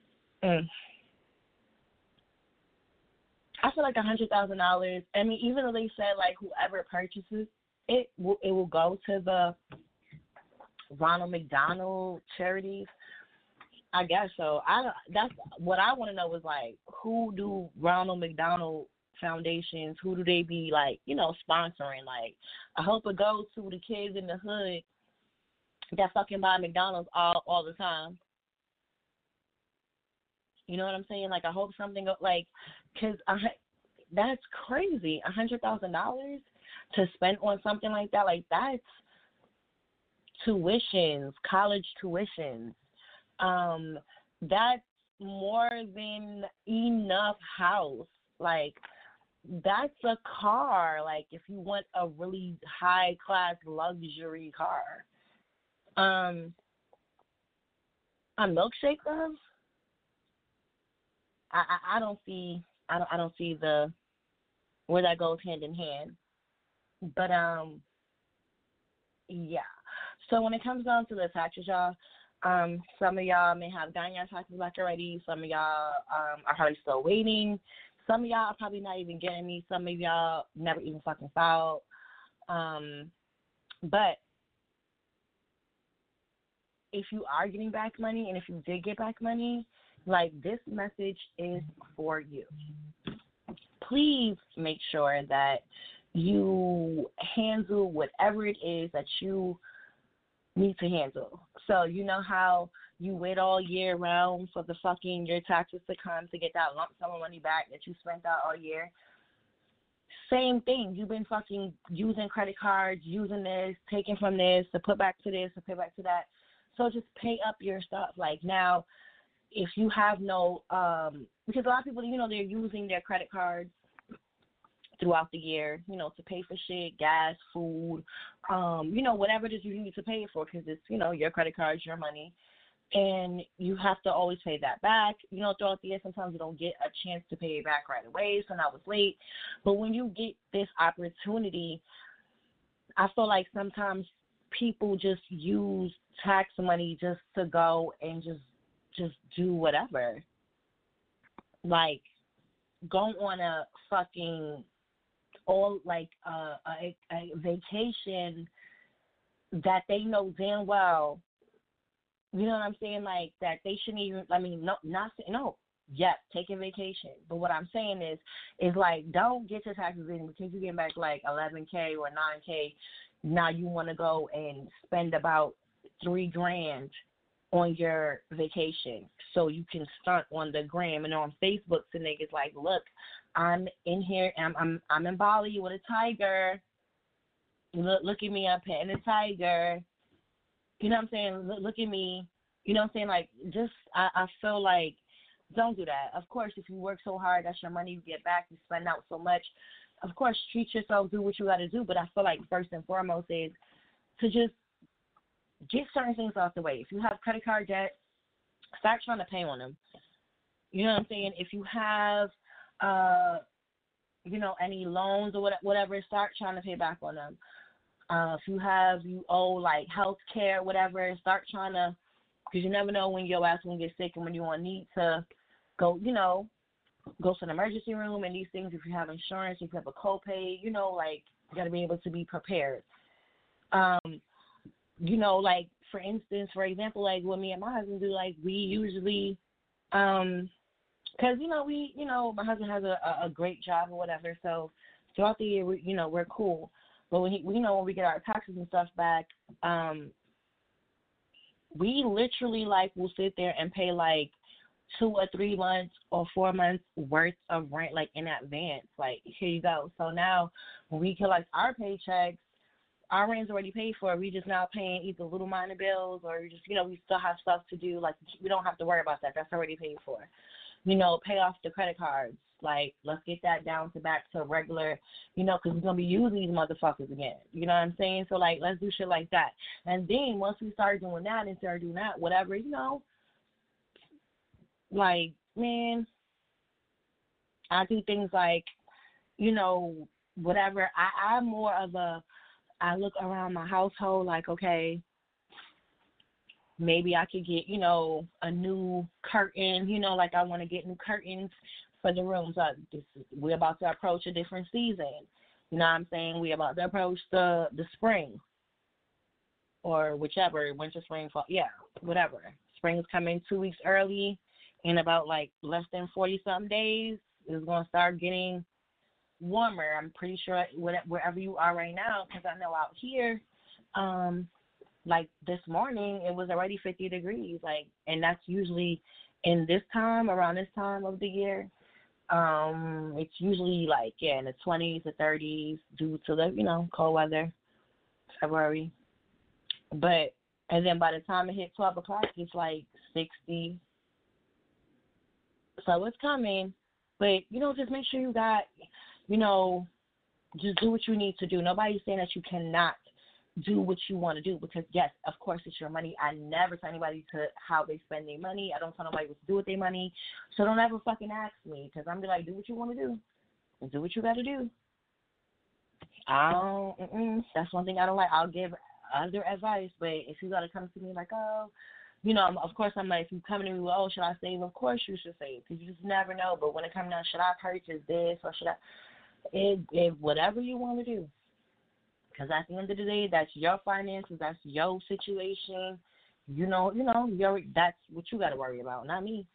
I feel like $100,000. I mean, even though they said like whoever purchases it will go to the Ronald McDonald charities. I guess so. That's what I want to know is like, who do Ronald McDonald foundations? Who do they be like, sponsoring? Like, I hope it goes to the kids in the hood that fucking buy McDonald's all the time. You know what I'm saying? Like, I hope something because that's crazy. $100,000 to spend on something like that. Like, that's tuitions, college tuitions. That's more than enough house. Like, that's a car. Like, if you want a really high class luxury car. A milkshake, though. I don't see the where that goes hand in hand. But yeah. So when it comes down to the taxes, y'all, some of y'all may have gotten your taxes back already. Some of y'all are probably still waiting. Some of y'all are probably not even getting me. Some of y'all never even fucking filed. But if you are getting back money, and if you did get back money, like, this message is for you. Please make sure that you handle whatever it is that you need to handle. So you know how you wait all year round for your taxes to come to get that lump sum of money back that you spent out all year? Same thing. You've been fucking using credit cards, using this, taking from this to put back to this, to pay back to that. So just pay up your stuff. Like, now, if you have no, because a lot of people, they're using their credit cards throughout the year, to pay for shit, gas, food, whatever it is you need to pay it for, because it's, your credit card, your money, and you have to always pay that back. Throughout the year, sometimes you don't get a chance to pay it back right away, so now it's late. But when you get this opportunity, I feel like sometimes people just use tax money just to go and just do whatever. Like, go on a fucking a vacation that they know damn well, you know what I'm saying, like, that they shouldn't even, yes, take a vacation. But what I'm saying is like, don't get your taxes in because you get back like $11K or $9K. Now you want to go and spend about $3,000 on your vacation so you can stunt on the gram and on Facebook to niggas like, look, I'm in here, I'm in Bali with a tiger. Look at me, I'm petting a tiger. You know what I'm saying? Look at me. You know what I'm saying? Like, just, I feel like, don't do that. Of course, if you work so hard, that's your money you get back. You spend out so much. Of course, treat yourself, do what you got to do. But I feel like first and foremost is to just get certain things off the way. If you have credit card debt, start trying to pay on them. You know what I'm saying? If you have, any loans or whatever, start trying to pay back on them. If you owe like health care, whatever, start trying to, because you never know when your ass will get sick and when you want need to go, go to the emergency room and these things. If you have insurance, if you have a copay, you got to be able to be prepared. Like for instance, for example, like what me and my husband do, like we usually, because my husband has a great job or whatever, so throughout the year we're cool. But when when we get our taxes and stuff back, we literally will sit there and pay 2 or 3 months or 4 months worth of rent in advance. Like, here you go. So now when we collect our paychecks, our rent's already paid for. We just now paying either little minor bills or just we still have stuff to do. We don't have to worry about that. That's already paid for. Pay off the credit cards. Let's get that down to back to regular, because we're going to be using these motherfuckers again. You know what I'm saying? So, let's do shit like that. And then once we start doing that and start doing that, whatever, man, I do things whatever. I'm more of I look around my household okay, maybe I could get, a new curtain, I want to get new curtains for the rooms. We're about to approach a different season. You know what I'm saying? We're about to approach the spring or whichever, winter, spring, fall. Yeah, whatever. Spring's coming 2 weeks early. In about less than 40-something days, it's going to start getting warmer. I'm pretty sure wherever you are right now, because I know out here, this morning, it was already 50 degrees. And that's usually around this time of the year. It's usually in the 20s or 30s due to the, cold weather, February. And then by the time it hit 12 o'clock, it's 60. So it's coming. But, just make sure you got, just do what you need to do. Nobody's saying that you cannot do what you want to do because, yes, of course, it's your money. I never tell anybody how they spend their money. I don't tell nobody what to do with their money. So don't ever fucking ask me because I'm do what you want to do. Do what you got to do. That's one thing I don't like. I'll give other advice, but if you got to come to me of course I'm if you come to me, should I save? Of course you should save because you just never know. But when it comes down, should I purchase this or should I? Whatever you want to do. Because at the end of the day, that's your finances, that's your situation. That's what you got to worry about, not me.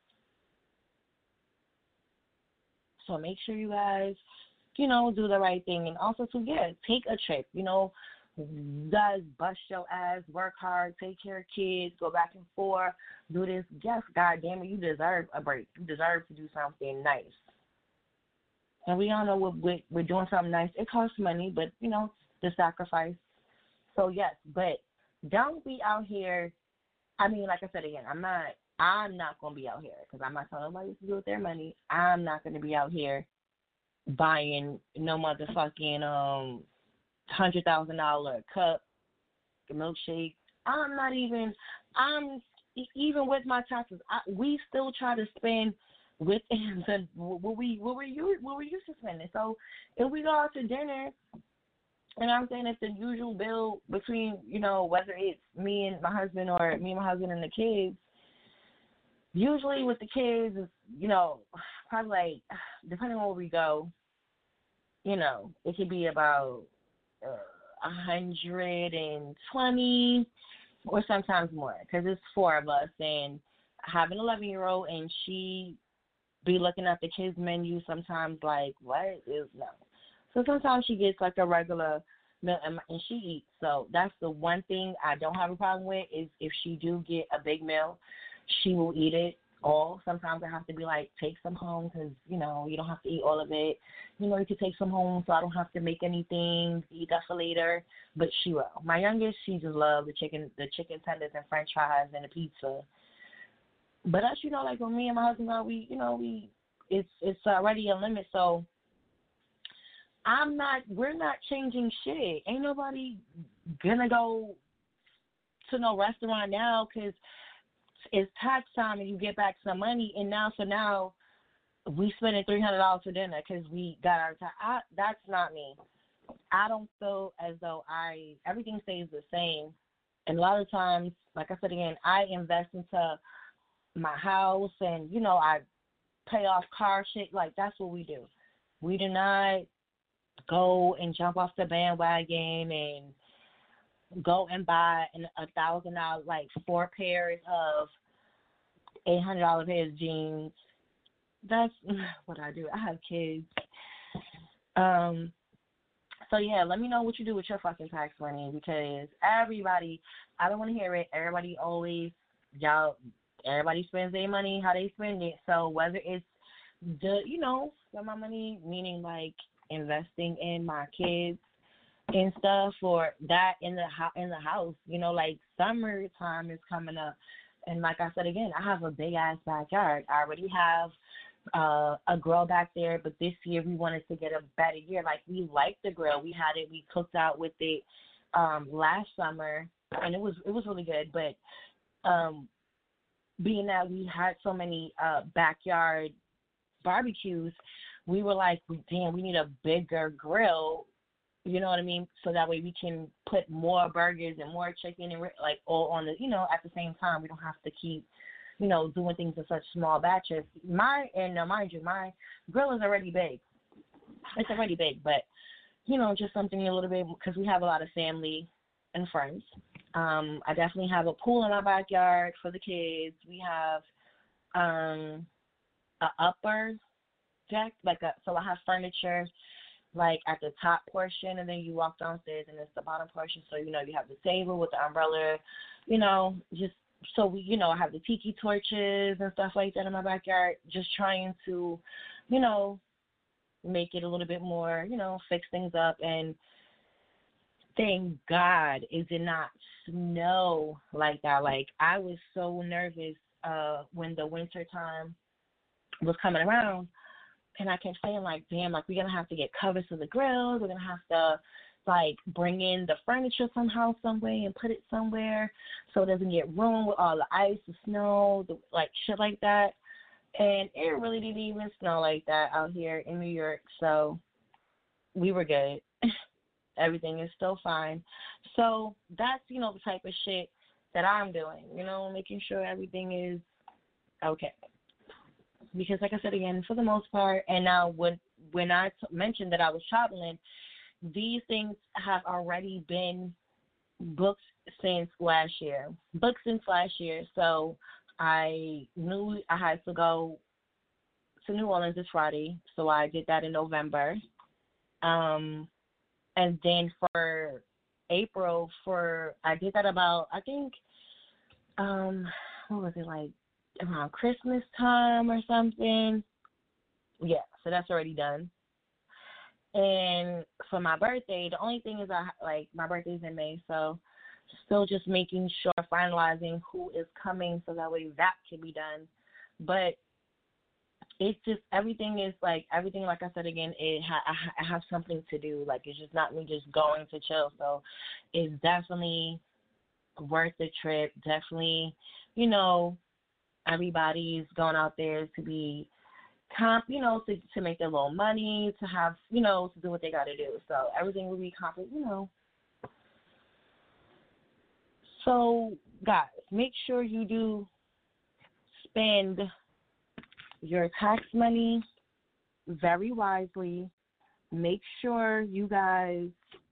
So make sure you guys, do the right thing. And also, take a trip. Guys, bust your ass, work hard, take care of kids, go back and forth, do this. Yes, God damn it, you deserve a break. You deserve to do something nice. And we all know we're doing something nice. It costs money, but, the sacrifice. So, yes, but don't be out here. I mean, like I said again, I'm not going to be out here because I'm not telling nobody what to do with their money. I'm not going to be out here buying no motherfucking $100,000 cup, milkshake. Even with my taxes, we still try to spend within what we used to spending. So if we go out to dinner, and I'm saying it's the usual bill between, whether it's me and my husband or me and my husband and the kids, usually with the kids, it's, probably depending on where we go, it could be about 120 or sometimes more because it's 4 of us and I have an 11-year-old and she be looking at the kids menu sometimes what is no. So sometimes she gets a regular meal and she eats. So that's the one thing I don't have a problem with is if she do get a big meal, she will eat it. all. Sometimes I have to be like, take some home because, you know, you don't have to eat all of it. You know, you can take some home so I don't have to make anything, eat that for later. But she will. My youngest, she just loves the chicken tenders and french fries and the pizza. But us, you know, like when me and my husband are, it's already a limit. So we're not changing shit. Ain't nobody gonna go to no restaurant now because it's tax time and you get back some money. And now we spending $300 for dinner because we got our tax. That's not me. I don't feel as though everything stays the same. And a lot of times, like I said again, I invest into my house and, you know, I pay off car shit. Like, that's what we do. We do not go and jump off the bandwagon and go and buy $1,000, like 4 pairs of $800 pairs of jeans. That's what I do. I have kids. So yeah, let me know what you do with your fucking tax money because everybody, I don't want to hear it. Everybody spends their money how they spend it. So whether it's spend my money, meaning like investing in my kids and stuff, or that in the house, you know, like summertime is coming up. And like I said again, I have a big ass backyard. I already have a grill back there, but this year we wanted to get a better year. Like, we liked the grill. We had it. We cooked out with it last summer, and it was really good. But being that we had so many backyard barbecues, we were like, damn, we need a bigger grill. You know what I mean? So that way we can put more burgers and more chicken and like all on the, you know, at the same time. We don't have to keep, you know, doing things in such small batches. Mind you, my grill is already big. It's already big, but, you know, just something a little bit, because we have a lot of family and friends. I definitely have a pool in my backyard for the kids. We have an upper deck, so I have furniture like at the top portion, and then you walk downstairs and it's the bottom portion. So, you know, you have the table with the umbrella, you know, just so we, you know, I have the tiki torches and stuff like that in my backyard, just trying to, you know, make it a little bit more, you know, fix things up. And thank God it did not snow like that. Like, I was so nervous when the winter time was coming around. And I kept saying, like, damn, like, we're going to have to get covers for the grill. We're going to have to, like, bring in the furniture somehow, some way, and put it somewhere so it doesn't get ruined with all the ice, the snow, like, shit like that. And it really didn't even snow like that out here in New York. So we were good. Everything is still fine. So that's, you know, the type of shit that I'm doing, you know, making sure everything is okay. Because, like I said again, for the most part, and now when I mentioned that I was traveling, these things have already been booked since last year. So I knew I had to go to New Orleans this Friday, so I did that in November. And then for April, I did that about, I think, what was it, like, around Christmas time or something. Yeah, so that's already done. And for my birthday, the only thing is my birthday's in May, so still just making sure, finalizing who is coming so that way that can be done. But it's just everything, like I said again, I have something to do. Like, it's just not me just going to chill. So it's definitely worth the trip. Definitely, you know, everybody's going out there to be you know, to make their little money, to have, you know, to do what they got to do. So everything will be you know. So, guys, make sure you do spend your tax money very wisely. Make sure you guys,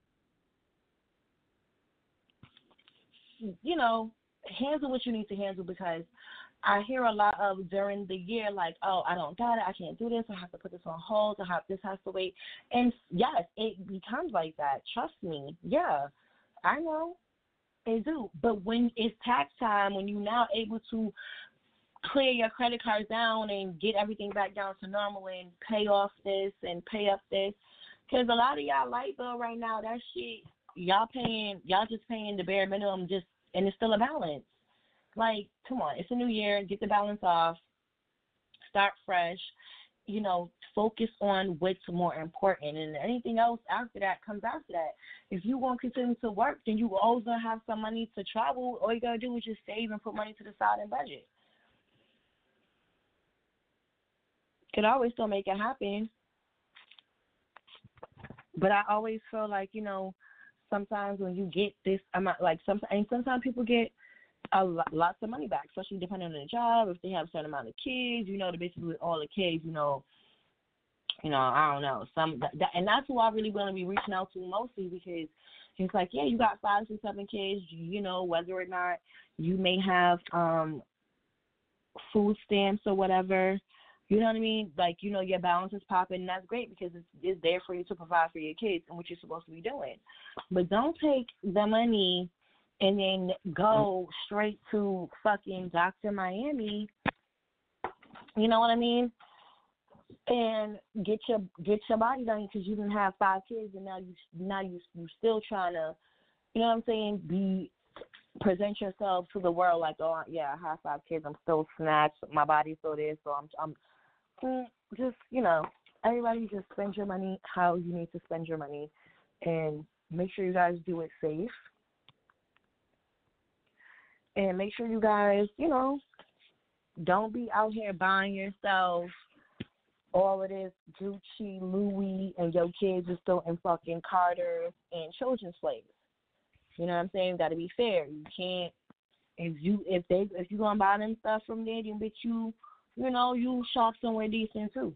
you know, handle what you need to handle, because I hear a lot of during the year, like, oh, I don't got it, I can't do this, I have to put this on hold, this has to wait. And yes, it becomes like that. Trust me. Yeah, I know. It do. But when it's tax time, when you're now able to clear your credit cards down and get everything back down to normal and pay off this and pay up this. Because a lot of y'all light bill right now, that shit, y'all just paying the bare minimum and it's still a balance. Like, come on, it's a new year, get the balance off, start fresh, focus on what's more important, and anything else after that comes after that. If you want to continue to work, then you always going to have some money to travel. All you got to do is just save and put money to the side and budget. Could always still make it happen. But I always feel like, sometimes when you get this amount, like sometimes people get lots of money back, especially depending on the job. If they have a certain amount of kids, to basically with all the kids, I don't know. And that's who I really want to be reaching out to mostly, because it's like, yeah, you got 5 to 7 kids, whether or not you may have food stamps or whatever. You know what I mean? Like, your balance is popping, and that's great because it's there for you to provide for your kids and what you're supposed to be doing. But don't take the money and then go straight to fucking Dr. Miami, you know what I mean? And get your body done because you didn't have 5 kids, and now you still trying to, you know what I'm saying, present yourself to the world like, oh yeah, I have 5 kids, I'm still snatched, my body's still there, so I'm just, everybody just spend your money how you need to spend your money, and make sure you guys do it safe, and make sure you guys, don't be out here buying yourself all of this Gucci, Louis, and your kids are still in fucking Carter's and children's slaves. You know what I'm saying? Got to be fair. You can't, if you gonna buy them stuff from there, then bitch you shop somewhere decent too.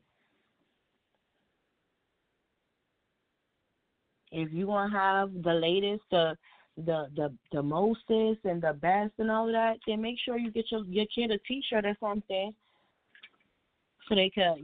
If you gonna have the latest, the mostest and the best and all of that, then make sure you get your kid a T-shirt or something, so they could,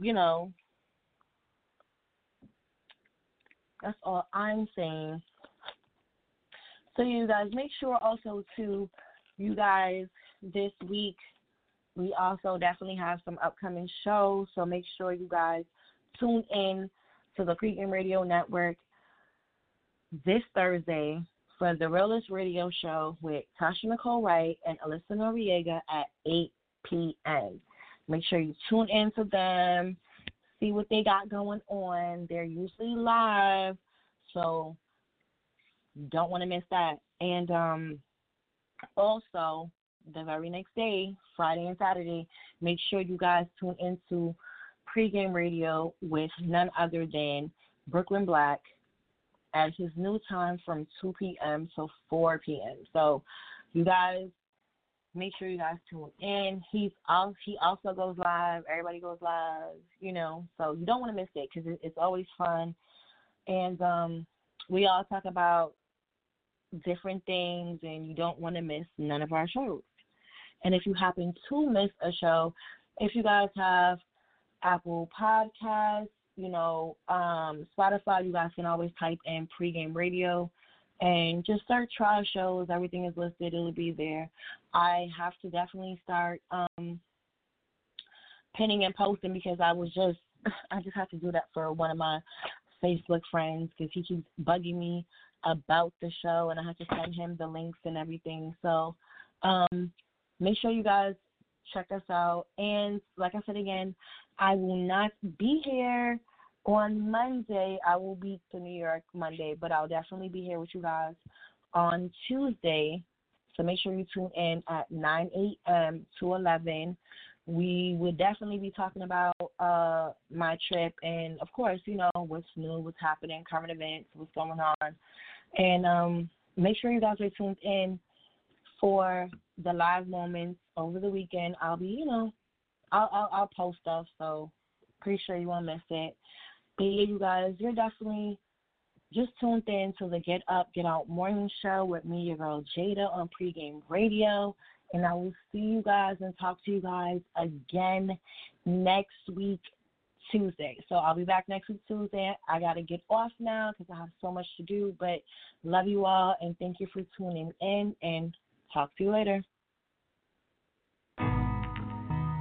that's all I'm saying. So you guys, make sure also too, you guys, this week we also definitely have some upcoming shows. So make sure you guys tune in to the Pregame Radio Network this Thursday for the Realest Radio Show with Tasha Nicole Wright and Alyssa Noriega at 8 p.m. Make sure you tune in to them, see what they got going on. They're usually live, so you don't want to miss that. And also, the very next day, Friday and Saturday, make sure you guys tune into Pregame Radio with none other than Brooklyn Black at his new time from 2 p.m. to 4 p.m. So you guys, make sure you guys tune in. He also goes live. Everybody goes live, so you don't want to miss it because it's always fun. And we all talk about different things, and you don't want to miss none of our shows. And if you happen to miss a show, if you guys have Apple Podcasts, Spotify, you guys can always type in Pregame Radio and just search Trial Shows. Everything is listed. It'll be there. I have to definitely start pinning and posting because I just have to do that for one of my Facebook friends because he keeps bugging me about the show, and I have to send him the links and everything. So make sure you guys check us out. And like I said again, I will not be here on Monday. I will be to New York Monday, but I'll definitely be here with you guys on Tuesday. So make sure you tune in at 9 a.m. to 11. We would definitely be talking about my trip and, of course, what's new, what's happening, current events, what's going on. And make sure you guys are tuned in for the live moments over the weekend. I'll be, I'll post stuff, so pretty sure you won't miss it. But yeah, you guys, you're definitely just tuned in to the Get Up, Get Out morning show with me, your girl Jada, on Pregame Radio. And I will see you guys and talk to you guys again next week, Tuesday. So I'll be back next week, Tuesday. I got to get off now because I have so much to do. But love you all, and thank you for tuning in, and talk to you later.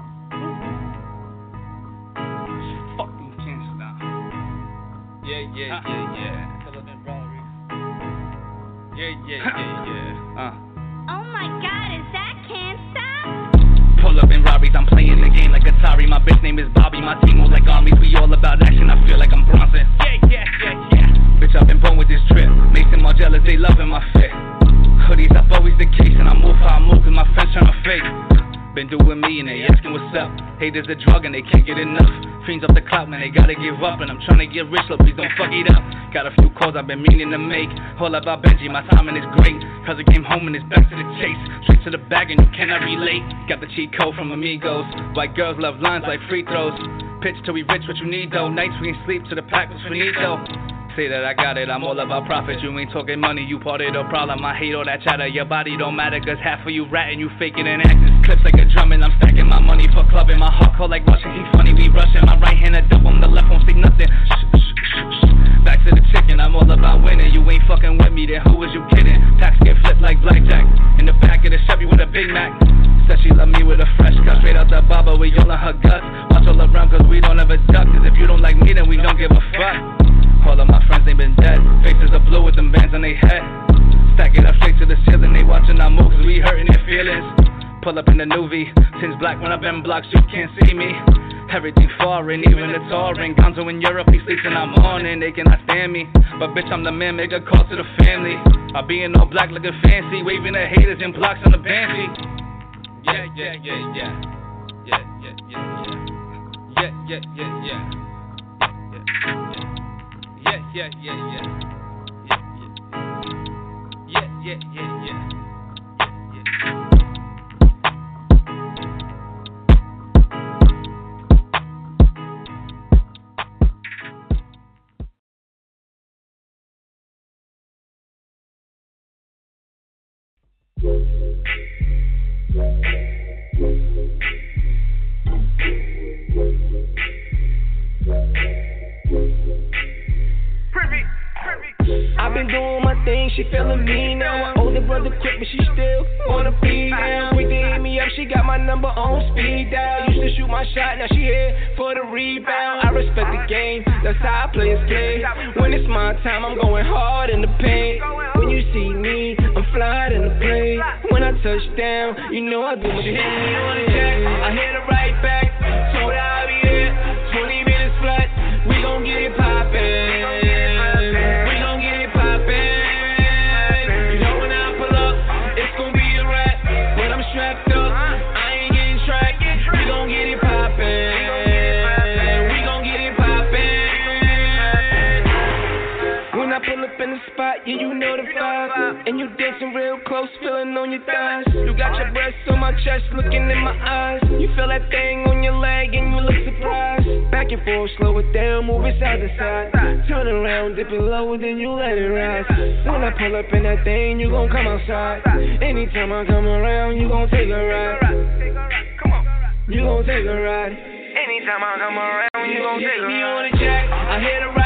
Oh my God, is that Can't Stop? Pull up in Rari's, I'm playing the game like Atari. My bitch name is Bobby, my team moves like armies. We all about action, I feel like I'm Bronson. Bitch, I've been born with this drip. Makes them all jealous, they loving my fit. Hoodies, I've always the case, and I move how I move, cause my friends tryna fake. Been doing me and they asking what's up. Haters a drug and they can't get enough. Fiends off the clout, man, they gotta give up. And I'm tryna get rich, so please don't fuck it up. Got a few calls I've been meaning to make. All about Benji, my timing is great. Cause I came home and it's back to the chase. Straight to the bag and you cannot relate. Got the cheat code from Amigos. White girls love lines like free throws. Pitch till we rich, what you need though. Nights we ain't sleep till the pack was finito. Say that I got it, I'm all about profit. You ain't talking money, you part of the problem. I hate all that chatter, your body don't matter. Cause half of you ratting, you faking and acting. Clips like a drum and I'm stacking my money for clubbing. My heart cold like Russian, he funny, we rushing. My right hand a double, on the left won't say nothing. Back to the chicken, I'm all about winning. You ain't fucking with me, then who was you kidding? Packs get flipped like blackjack. In the back of the Chevy with a Big Mac. Said she love me with a fresh cut, straight out the baba, we all in her guts. Watch all around cause we don't ever duck. Cause if you don't like me, then we don't give a fuck. All of my friends, they been dead. Faces are blue with them bands on their head. Stack it up straight to the ceiling. They watching our moves, we hurting their feelings. Pull up in the new V. Tints black when I've been blocked, you can't see me. Everything foreign, even the touring. Gonzo in Europe, he sleeps in the morning. They cannot stand me. But bitch, I'm the man, make a call to the family. I be in all black looking fancy. Waving at haters and blocks on the Banshee. Yeah. I've been doing my thing, she feeling me now. My older brother quit, but she still wanna be down. Quick to hit me up, she got my number on speed dial. Used to shoot my shot, now she here for the rebound. I respect the game, that's how players play. When it's my time, I'm going hard in the paint. When you see me, I'm flying in the plane. When I touch down, you know I do my thing. On the jack, I hit her right back. Told her I'll be here, 20 minutes flat. We gon' get it poppin'. Yeah, you know the vibe, and you dancing real close, feeling on your thighs. You got your breasts on my chest, looking in my eyes. You feel that thing on your leg, and you look surprised. Back and forth, slow it down, move it side to side. Turn around, dip it low, then you let it rise. When I pull up in that thing, you gon' come outside. Anytime I come around, you gon' take a ride. You gon' take a ride. Anytime I come around, you gon' take a ride. Me on the jack, I hit a ride.